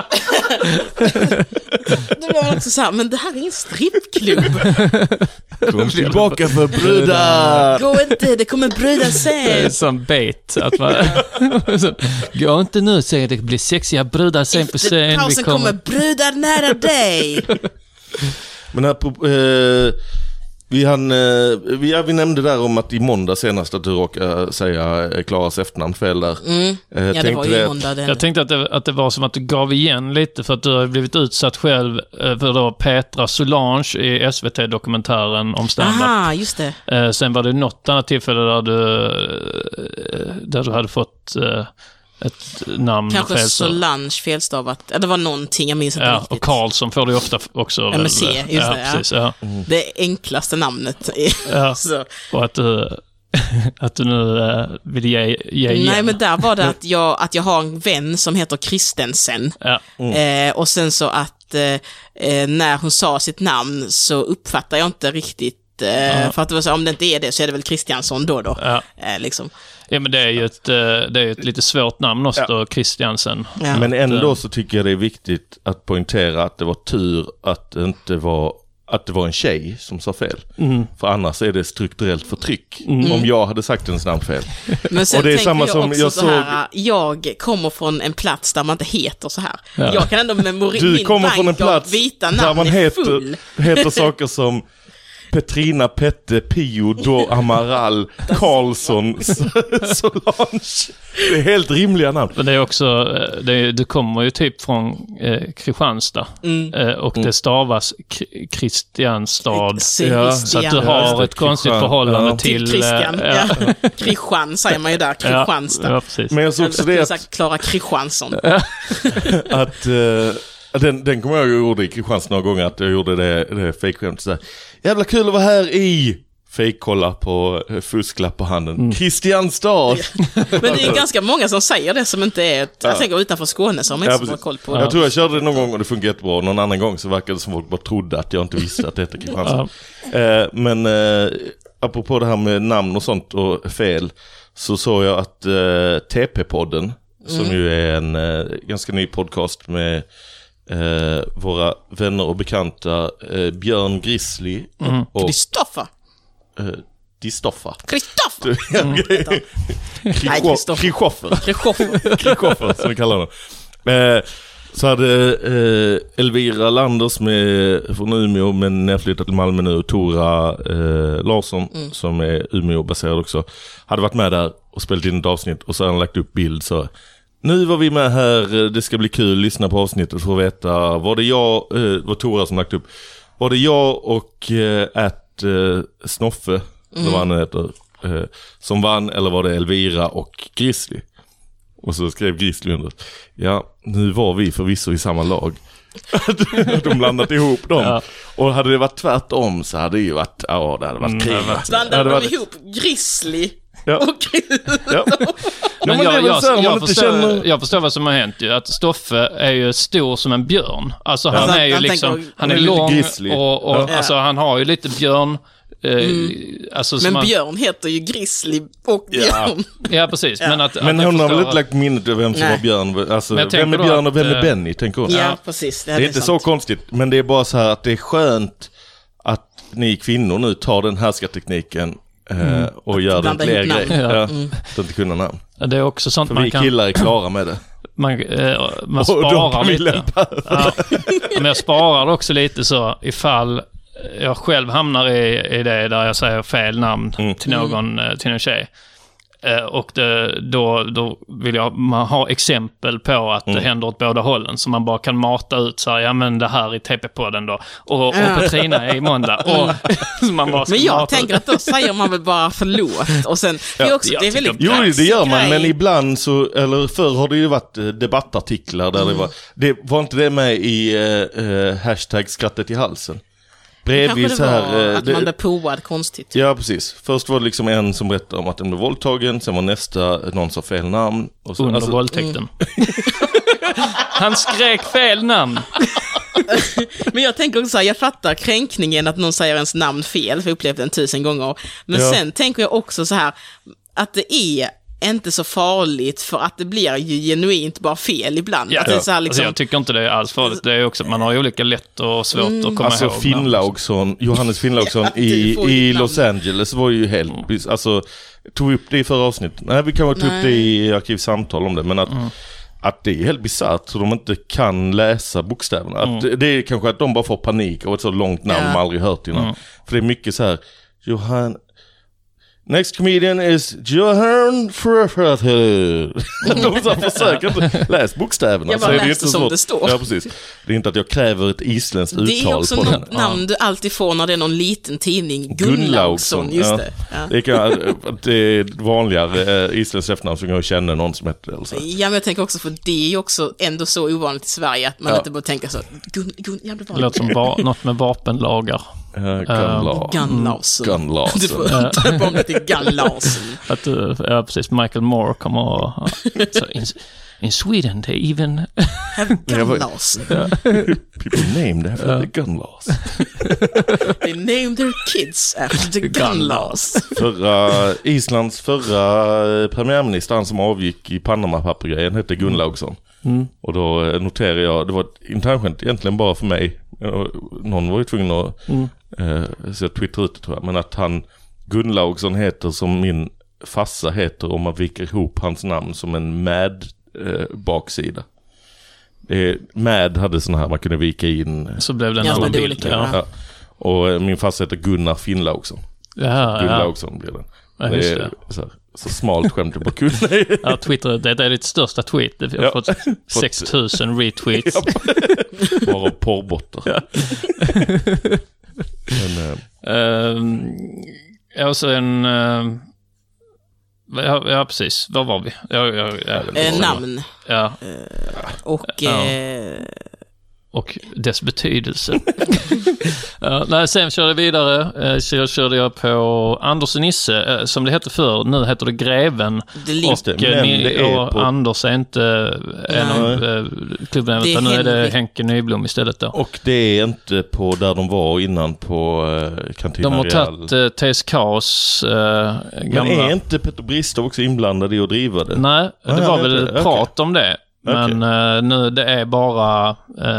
B: Det var också så här, men det här är ingen strippklubb.
A: Kom tillbaka för brudar.
B: Gå inte, det kommer brudar sen.
C: Det är som bait. Att man, gå inte nu, säger det blir sexiga brudar sen på scen.
B: Efter pausen kommer... kommer brudar nära dig.
A: Men här på... Eh... Vi, han, vi, ja, vi nämnde där om att i måndag senast att du råkade säga Klaras efternamn fel där.
B: Mm. Eh, ja, det var ju måndag. Den...
C: Jag tänkte att det, att det var som att du gav igen lite för att du har blivit utsatt själv för då Petra Solange i S V T-dokumentären om stand-up.
B: Aha, just det.
C: Eh, sen var det något annat tillfälle där du, där du hade fått... ett namn
B: kanske
C: felstav.
B: Solange felstavat. Ja, det var någonting, jag minns inte
C: ja,
B: riktigt.
C: Och Karlsson får du ofta också.
B: Ja, med C, just
C: ja,
B: det.
C: Precis, ja.
B: Mm. Det enklaste namnet.
C: Ja, så. Och att du, att du nu äh, vill ge, ge igen.
B: Nej, men där var det att jag, att jag har en vän som heter Kristensen.
C: Ja.
B: Mm. Eh, och sen så att eh, när hon sa sitt namn så uppfattar jag inte riktigt eh, för att det var så, om det inte är det så är det väl Kristiansson då då.
C: Ja.
B: Eh, liksom.
C: Ja, men det är ju ett, det är ett lite svårt namn också, ja. Kristiansen.
B: Ja.
A: Men ändå så tycker jag det är viktigt att poängtera att det var tur att det inte var att det var en tjej som sa fel. Mm. För annars är det strukturellt förtryck. Mm. Om jag hade sagt ens namn fel.
B: Men sen och det är samma jag som också jag så här, såg... jag kommer från en plats där man inte heter så här. Ja. Jag kan ändå memorera
A: du kommer från en plats
B: vita
A: där man
B: är
A: heter, heter saker som Petrina, Pette, Pio, Do, Amaral, Karlsson, Solange. Det är helt rimliga namn.
C: Men det är också, det, det kommer ju typ från eh, Kristianstad. Mm. Eh, och mm. det stavas K- Kristianstad.
B: Ja.
C: Så att du har ja, ett konstigt Kristian. förhållande ja. till...
B: Till Christian, äh, ja. ja. Kristian säger man ju där, Kristianstad.
C: Ja, ja, precis.
A: Men jag såg också det
B: att... Klara Kristiansson.
A: att... Uh, Den, den kommer jag gjorde i Kristianstad några gånger, att jag gjorde det, det fake-skämt så här. Jävla kul att vara här i fake-kolla på fusklapp på handen. Mm. Kristianstad!
B: Men det är ganska många som säger det som inte är, ja. jag tänker utanför Skåne som inte ja, så bra koll på det.
A: Jag tror jag körde det någon gång och det funkade jättebra. Någon annan gång så verkade det som folk bara trodde att jag inte visste att det heter Kristianstad. Ja. Eh, men eh, apropå det här med namn och sånt och fel, så såg jag att eh, T P-podden, som mm. ju är en eh, ganska ny podcast med Eh, våra vänner och bekanta eh, Björn Grizzly
B: mm. och Kristoffer
A: eh, Kristoffer
B: Kristoffer
A: Kristoffer Kristoffer som vi kallar honom. eh, så hade eh, Elvira Landers med, från Umeå men nedflyttat till Malmö nu, och Tora eh, Larsson mm. som är Umeå-baserad också, hade varit med där och spelat in ett avsnitt, och så har han lagt upp bild så: nu var vi med här, det ska bli kul, lyssna på avsnittet för att veta, var det jag, eh, var Tora som lagt upp, var det jag och eh, ett eh, Snoffe, mm. eller vad han heter, eh, som vann, eller var det Elvira och Grizzly? Och så skrev Grizzly under: ja, nu var vi förvisso i samma lag. De blandat ihop dem. Ja. Och hade det varit tvärtom så hade det ju varit, ja, det hade varit krig. Mm,
B: blandade de varit... ihop Grizzly
A: ja.
B: och
A: ja.
C: Men jag, jag, jag, jag, förstår, känner... jag förstår vad som har hänt ju. Att Stoffe är ju stor som en björn. Alltså han ja. är ju han liksom tänker, han är lång och, och ja. alltså, han har ju lite björn. Eh,
B: mm.
C: alltså,
B: men
C: man...
B: Björn heter ju Grizzly och Björn.
C: Ja, ja precis.
B: Ja.
C: Men, att,
A: men
C: att
A: hon har väl inte
C: att...
A: lagt minnet av vem som Nej. var Björn. Alltså, vem är Björn och vem är Benny, tänker hon.
B: Ja, ja. precis. Det,
A: det är, är inte sant. Så konstigt. Men det är bara så här att det är skönt att ni kvinnor nu tar den härskartekniken mm. och gör den fler grejer. Ja. Ja. Mm. Så inte kunna namn.
C: Det är också sånt
A: För
C: man
A: vi
C: kan...
A: killar är klara med det.
C: Man, eh, man sparar lite. Ja. Men jag sparar också lite så ifall jag själv hamnar i, i det där jag säger fel namn mm. till någon mm. till en tjej. Eh, och det, då, då vill jag man ha exempel på att mm. det händer åt båda hållen, så man bara kan mata ut så här, ja men det här i T P-podden då och, och Petrina är i måndag och man bara
B: men jag tänker ut. Att då säger man väl bara förlåt och sen
A: ja,
B: det, också, det är väldigt
A: jo det gör man grej. Men ibland så, eller förr har det ju varit debattartiklar där mm. det var det var inte det med i uh, hashtag skrattet i halsen.
B: Bredvid så här, att det, man blev påad konstigt.
A: Ja, precis. Först var det liksom en som berättade om att den blev våldtagen, sen var nästa någon som fel namn. Och så,
C: under
A: alltså,
C: våldtäkten. Mm. Han skrek fel namn.
B: Men jag tänker också så här, jag fattar kränkningen att någon säger ens namn fel, för jag upplevde den tusen gånger. Men ja. sen tänker jag också så här, att det är inte så farligt, för att det blir ju genuint bara fel ibland.
C: Ja,
B: att det är så här, liksom...
C: alltså jag tycker inte det är alls farligt. Det är också, man har ju olika lätt och svårt mm. att komma
A: alltså,
C: ihåg.
A: Finnlaugsson, Johannes Finnlaugsson i, i Los Angeles var ju helt, mm. alltså tog upp det i förra avsnitt. Nej, vi kan väl ta upp det i arkivsamtal om det, men att mm. att det är helt bizarrt så de inte kan läsa bokstäverna. Att mm. det är kanske att de bara får panik av ett så långt namn ja. de aldrig hört innan. Mm. För det är mycket så här, Johan... Next comedian is Johan Fröfröther. De försöker inte läsa bokstäverna.
B: Jag bara
A: så är det
B: läste
A: inte
B: som
A: så.
B: Det står.
A: Ja, precis. Det är inte att jag kräver ett isländskt uttal på den.
B: Det är också något namn ja. du alltid får när det är någon liten tidning. Gunnlaugsson, just ja. det. Ja.
A: Det, kan, det är vanligare äh, isländskt efternamn som jag känner någon som heter det.
B: Ja, men jag tänker också, för det är ju också ändå så ovanligt i Sverige att man ja. inte bara tänka så. Gun, gun, ja, det,
C: det låter som va- något med vapenlagar.
A: Uh, Gunlaw.
B: Gunlausen.
A: Gunlausen.
B: Du får döpa om det till Gunlausen.
C: Att, ja, precis. Michael Moore kommer och... So in, in Sweden, they even...
B: have Gunlausen.
A: People named after uh. the Gunlaws.
B: They named their kids after the Gunlaws.
A: Förra, Islands förra premiärminister, han som avgick i Panama-pappergrejen, hette Gunnlaugsson. Mm. Och då noterar jag, det var ett internskämt egentligen bara för mig. Någon var ju tvungen att mm. eh, så jag twittrade ut det, tror jag. Men att han, Gunnlaugsson heter som min farsa heter om man viker ihop hans namn som en mad eh, baksida. Eh, mad hade sån här man kunde vika in.
C: Så blev det en
B: ja,
C: annan
B: bild.
C: Ja.
A: Ja. Och eh, min farsa heter Gunnar Finnlaugsson.
C: Ja,
A: Finnlaugsson blir den.
C: Ja,
A: det är
C: det.
A: så, här, så smalt skämt på kunna.
C: Ja, Twitter, det är ditt största tweet. Det har
A: ja.
C: fått sex tusen retweets.
A: Bara porrbottar. Ja. Men, äh...
C: uh, och så en... Uh, ja, ja, precis. Var var vi? Ja, ja, ja,
B: eh, namn.
C: Ja.
B: Uh, och...
C: Ja.
B: Eh...
C: Och dess betydelse. Ja, nej, sen körde jag vidare. Så körde jag på Anders och Nisse, eh, som det hette förr. Nu heter det Greven.
B: Det
C: och
A: det, det är
C: och
A: på...
C: Anders är inte en av eh, klubben, utan nu är det Henke Nyblom istället då.
A: Och det är inte på där de var innan på eh, Cantina
C: De har
A: Real.
C: tagit eh, T S Kaos eh, gamla...
A: Men är inte Petter Bristov också inblandad i att driva det?
C: Nej, det
A: ah,
C: var
A: ja,
C: väl
A: okay.
C: prat om det. Men
A: okay.
C: uh, nu det är bara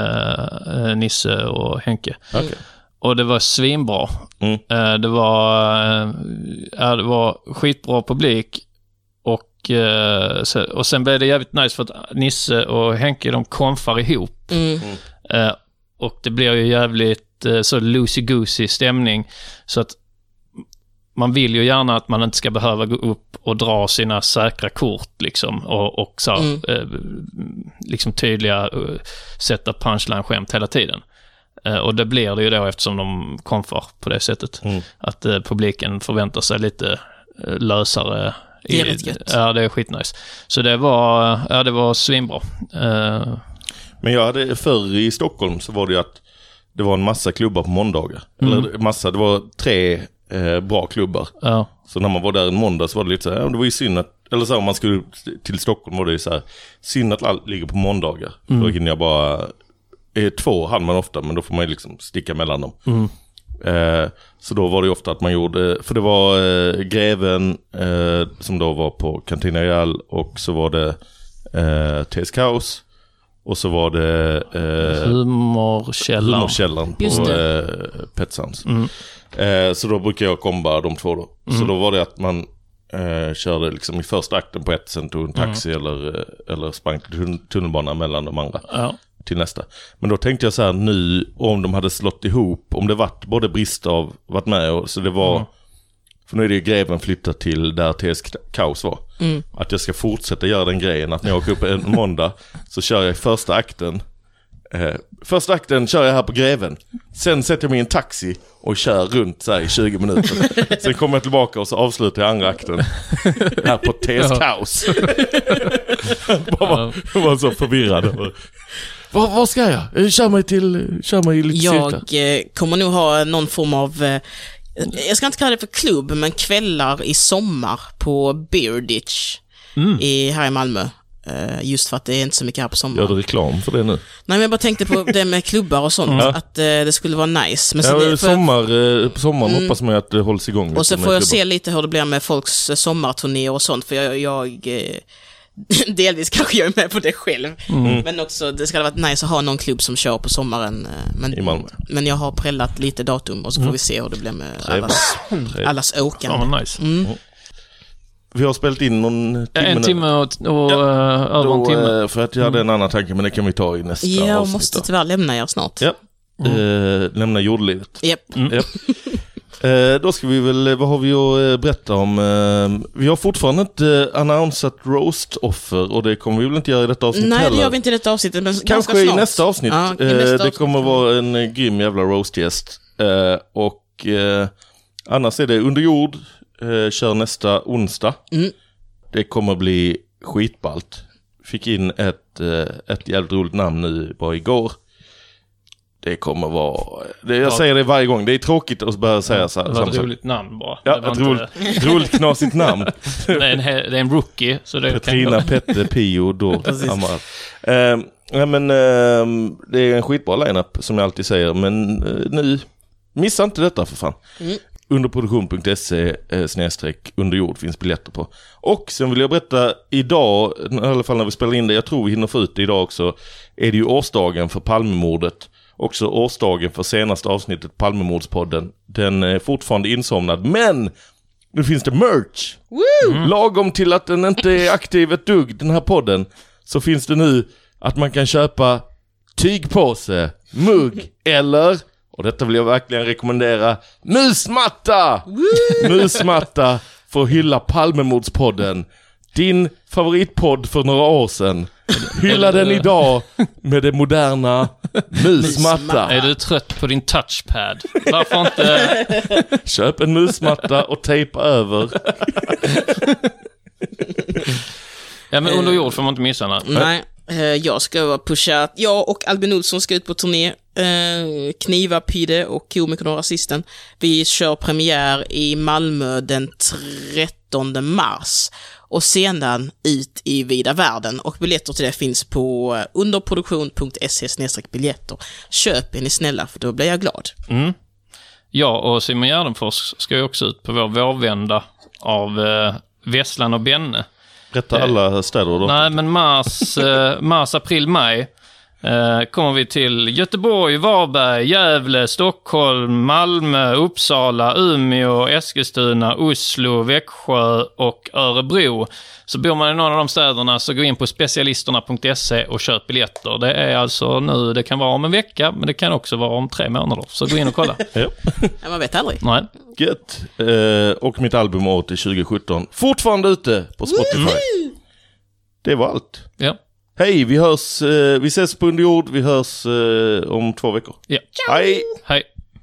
C: uh, Nisse och Henke.
A: Okay.
C: Och det var svinbra.
A: Mm.
C: Uh, det var uh, ja, det var skitbra publik. Och, uh, så, och sen blev det jävligt nice för att Nisse och Henke, de konfar ihop.
B: Mm.
C: Uh, och det blir ju jävligt uh, så loosey-goosey stämning. Så att man vill ju gärna att man inte ska behöva gå upp och dra sina säkra kort liksom, och, och så, mm. eh, liksom tydliga uh, sätta punchline-skämt hela tiden. Eh, och det blir det ju då eftersom de konfar på det sättet. Mm. Att eh, publiken förväntar sig lite eh, lösare.
B: Det är rätt gött.
C: Ja, det är skitnice. Så det var, ja, det var svinbra. Eh,
A: Men jag hade förr i Stockholm så var det ju att det var en massa klubbar på måndagar. Mm. Eller massa, det var tre Eh, bra klubbar.
C: Ja.
A: Så när man var där en måndag så var det lite så här, ja, det var ju synd att, eller så om man skulle till Stockholm var det ju så här, synd att allt ligger på måndagar. Mm. Då hinner jag bara, eh, två hann man ofta, men då får man ju liksom sticka mellan dem. Mm. Eh, så då var det ju ofta att man gjorde, för det var eh, Greven eh, som då var på Cantina Real, och så var det eh, T S Kaos. Och så var det eh,
C: Humorkällan.
A: Humorkällan på eh, Pet Sounds. Mm. Eh, så då brukar jag komba de två då. Mm. Så då var det att man eh, körde liksom i första akten på ett, sen tog en taxi mm. eller, eller sprang till tunnelbanan mellan de andra ja. till nästa. Men då tänkte jag så här nu, om de hade slått ihop, om det varit både Bristov varit med, och, så det var mm. för nu är det ju Greven flyttat till där T S Kaos var. Mm. Att jag ska fortsätta göra den grejen att när jag åker upp en måndag så kör jag i första akten. Eh, första akten kör jag här på Greven. Sen sätter jag mig i en taxi och kör runt så här i tjugo minuter. Sen kommer jag tillbaka och så avslutar jag andra akten här på T S Kaos. Bara var så förvirrad. Vad, vad ska jag? Kör mig till kör mig lite
B: Jag
A: cirklar.
B: eh, kommer nog ha någon form av eh, jag ska inte kalla det för klubb, men kvällar i sommar på Beer Ditch mm. i, här i Malmö. Uh, just för att det är inte så mycket här på sommaren.
A: Gör du reklam för det nu? Nej,
B: men jag bara tänkte på det med klubbar och sånt. Mm. Att uh, det skulle vara nice. Men
A: ja,
B: så det,
A: sommar, jag... på sommaren mm. hoppas man att det hålls igång.
B: Och så får jag klubbar. se lite hur det blir med folks sommarturnéer och sånt. För jag... jag uh, delvis kanske jag är med på det själv. Mm. Men också, det skulle varit nice att ha någon klubb som kör på sommaren. Men,
A: I Malmö.
B: Men jag har prällat lite datum och så får mm. vi se hur det blir med allas, allas åkande.
C: Ja, nice.
A: Mm. Vi har spelat in någon timme.
C: En timme och, och ja. uh, över en timme.
A: För att jag hade en annan tanke, men det kan vi ta i nästa
B: ja,
A: avsnitt.
B: Jag måste tyvärr lämna er snart.
A: Ja, mm. uh, lämna jordlivet.
B: Yep.
A: Mm. Yep. uh, då ska vi väl, vad har vi att berätta om? Uh, vi har fortfarande inte annonsat roast-offer, och det kommer vi väl inte göra i detta avsnitt
B: Nej,
A: heller.
B: Nej, det gör vi inte i detta avsnitt, men
A: kanske i nästa avsnitt.
B: Ja, i nästa
A: uh, det
B: avsnitt.
A: kommer vara en grym jävla roast-gäst. Uh, och uh, annars är det Under jord, uh, kör nästa onsdag. Mm. Det kommer bli skitballt. Fick in ett, ett jävligt roligt namn nu bara igår. Det kommer vara... Det, jag säger det varje gång. Det är tråkigt att börja säga så här.
C: Det var ett roligt namn bara.
A: Ja, ett roligt, inte... roligt knasigt namn.
C: det, är en, det är en rookie. Så det
A: Petrina,
C: kan
A: Petter, Pio, då. uh, ja, men uh, det är en skitbra lineup som jag alltid säger. Men uh, nu, missa inte detta för fan. Mm. Underproduktion punkt se eh, snedstreck underjord finns biljetter på. Och sen vill jag berätta idag, i alla fall när vi spelar in det, jag tror vi hinner få ut det idag också, är det ju årsdagen för Palmemordet. Också årsdagen för senaste avsnittet Palmemordspodden. Den är fortfarande insomnad, men nu finns det merch. Mm. Lagom till att den inte är aktiv ett dugg, den här podden, så finns det nu att man kan köpa tygpåse, mugg eller... Och detta vill jag verkligen rekommendera. Musmatta! Musmatta för att hylla Palmemordspodden. Din favoritpodd för några år sedan. Hylla den idag med det moderna musmatta.
C: Är du trött på din touchpad? Varför inte...
A: Köp en musmatta och tejpa över.
C: Ja, men under jord får man inte missa något.
B: Nej, jag ska pusha. Jag och Albin Olsson ska ut på turné. Kniva, Pide och komikern och rasisten. Vi kör premiär i Malmö den trettonde mars. Och sedan ut i vida världen. Och biljetter till det finns på underproduktion punkt se slash biljetter. Köp är ni snälla, för då blir jag glad.
C: Mm. Jag och Simon Gärdenfors ska ju också ut på vår vårvända av eh, Vesslan och Benne.
A: Rätta alla städer då?
C: Nej, men mars, eh, mars, april, maj eh, kommer vi till Göteborg, Varberg, Gävle, Stockholm, Malmö, Uppsala, Umeå, Eskilstuna, Oslo, Växjö och Örebro. Så bor man i någon av de städerna så gå in på specialisterna punkt se och köp biljetter. Det är alltså nu, det kan vara om en vecka, men det kan också vara om tre månader. Så gå in och kolla.
A: Ja.
B: Ja, man vet aldrig.
C: Nej.
A: Gött. Eh, och mitt album år till tjugo sjutton. Fortfarande ute på Spotify. Mm. Det var allt.
C: Ja.
A: Hej, vi hörs, eh, vi ses på Underjord. Vi hörs eh, om två veckor.
C: Ja.
A: Hej!
C: Hej.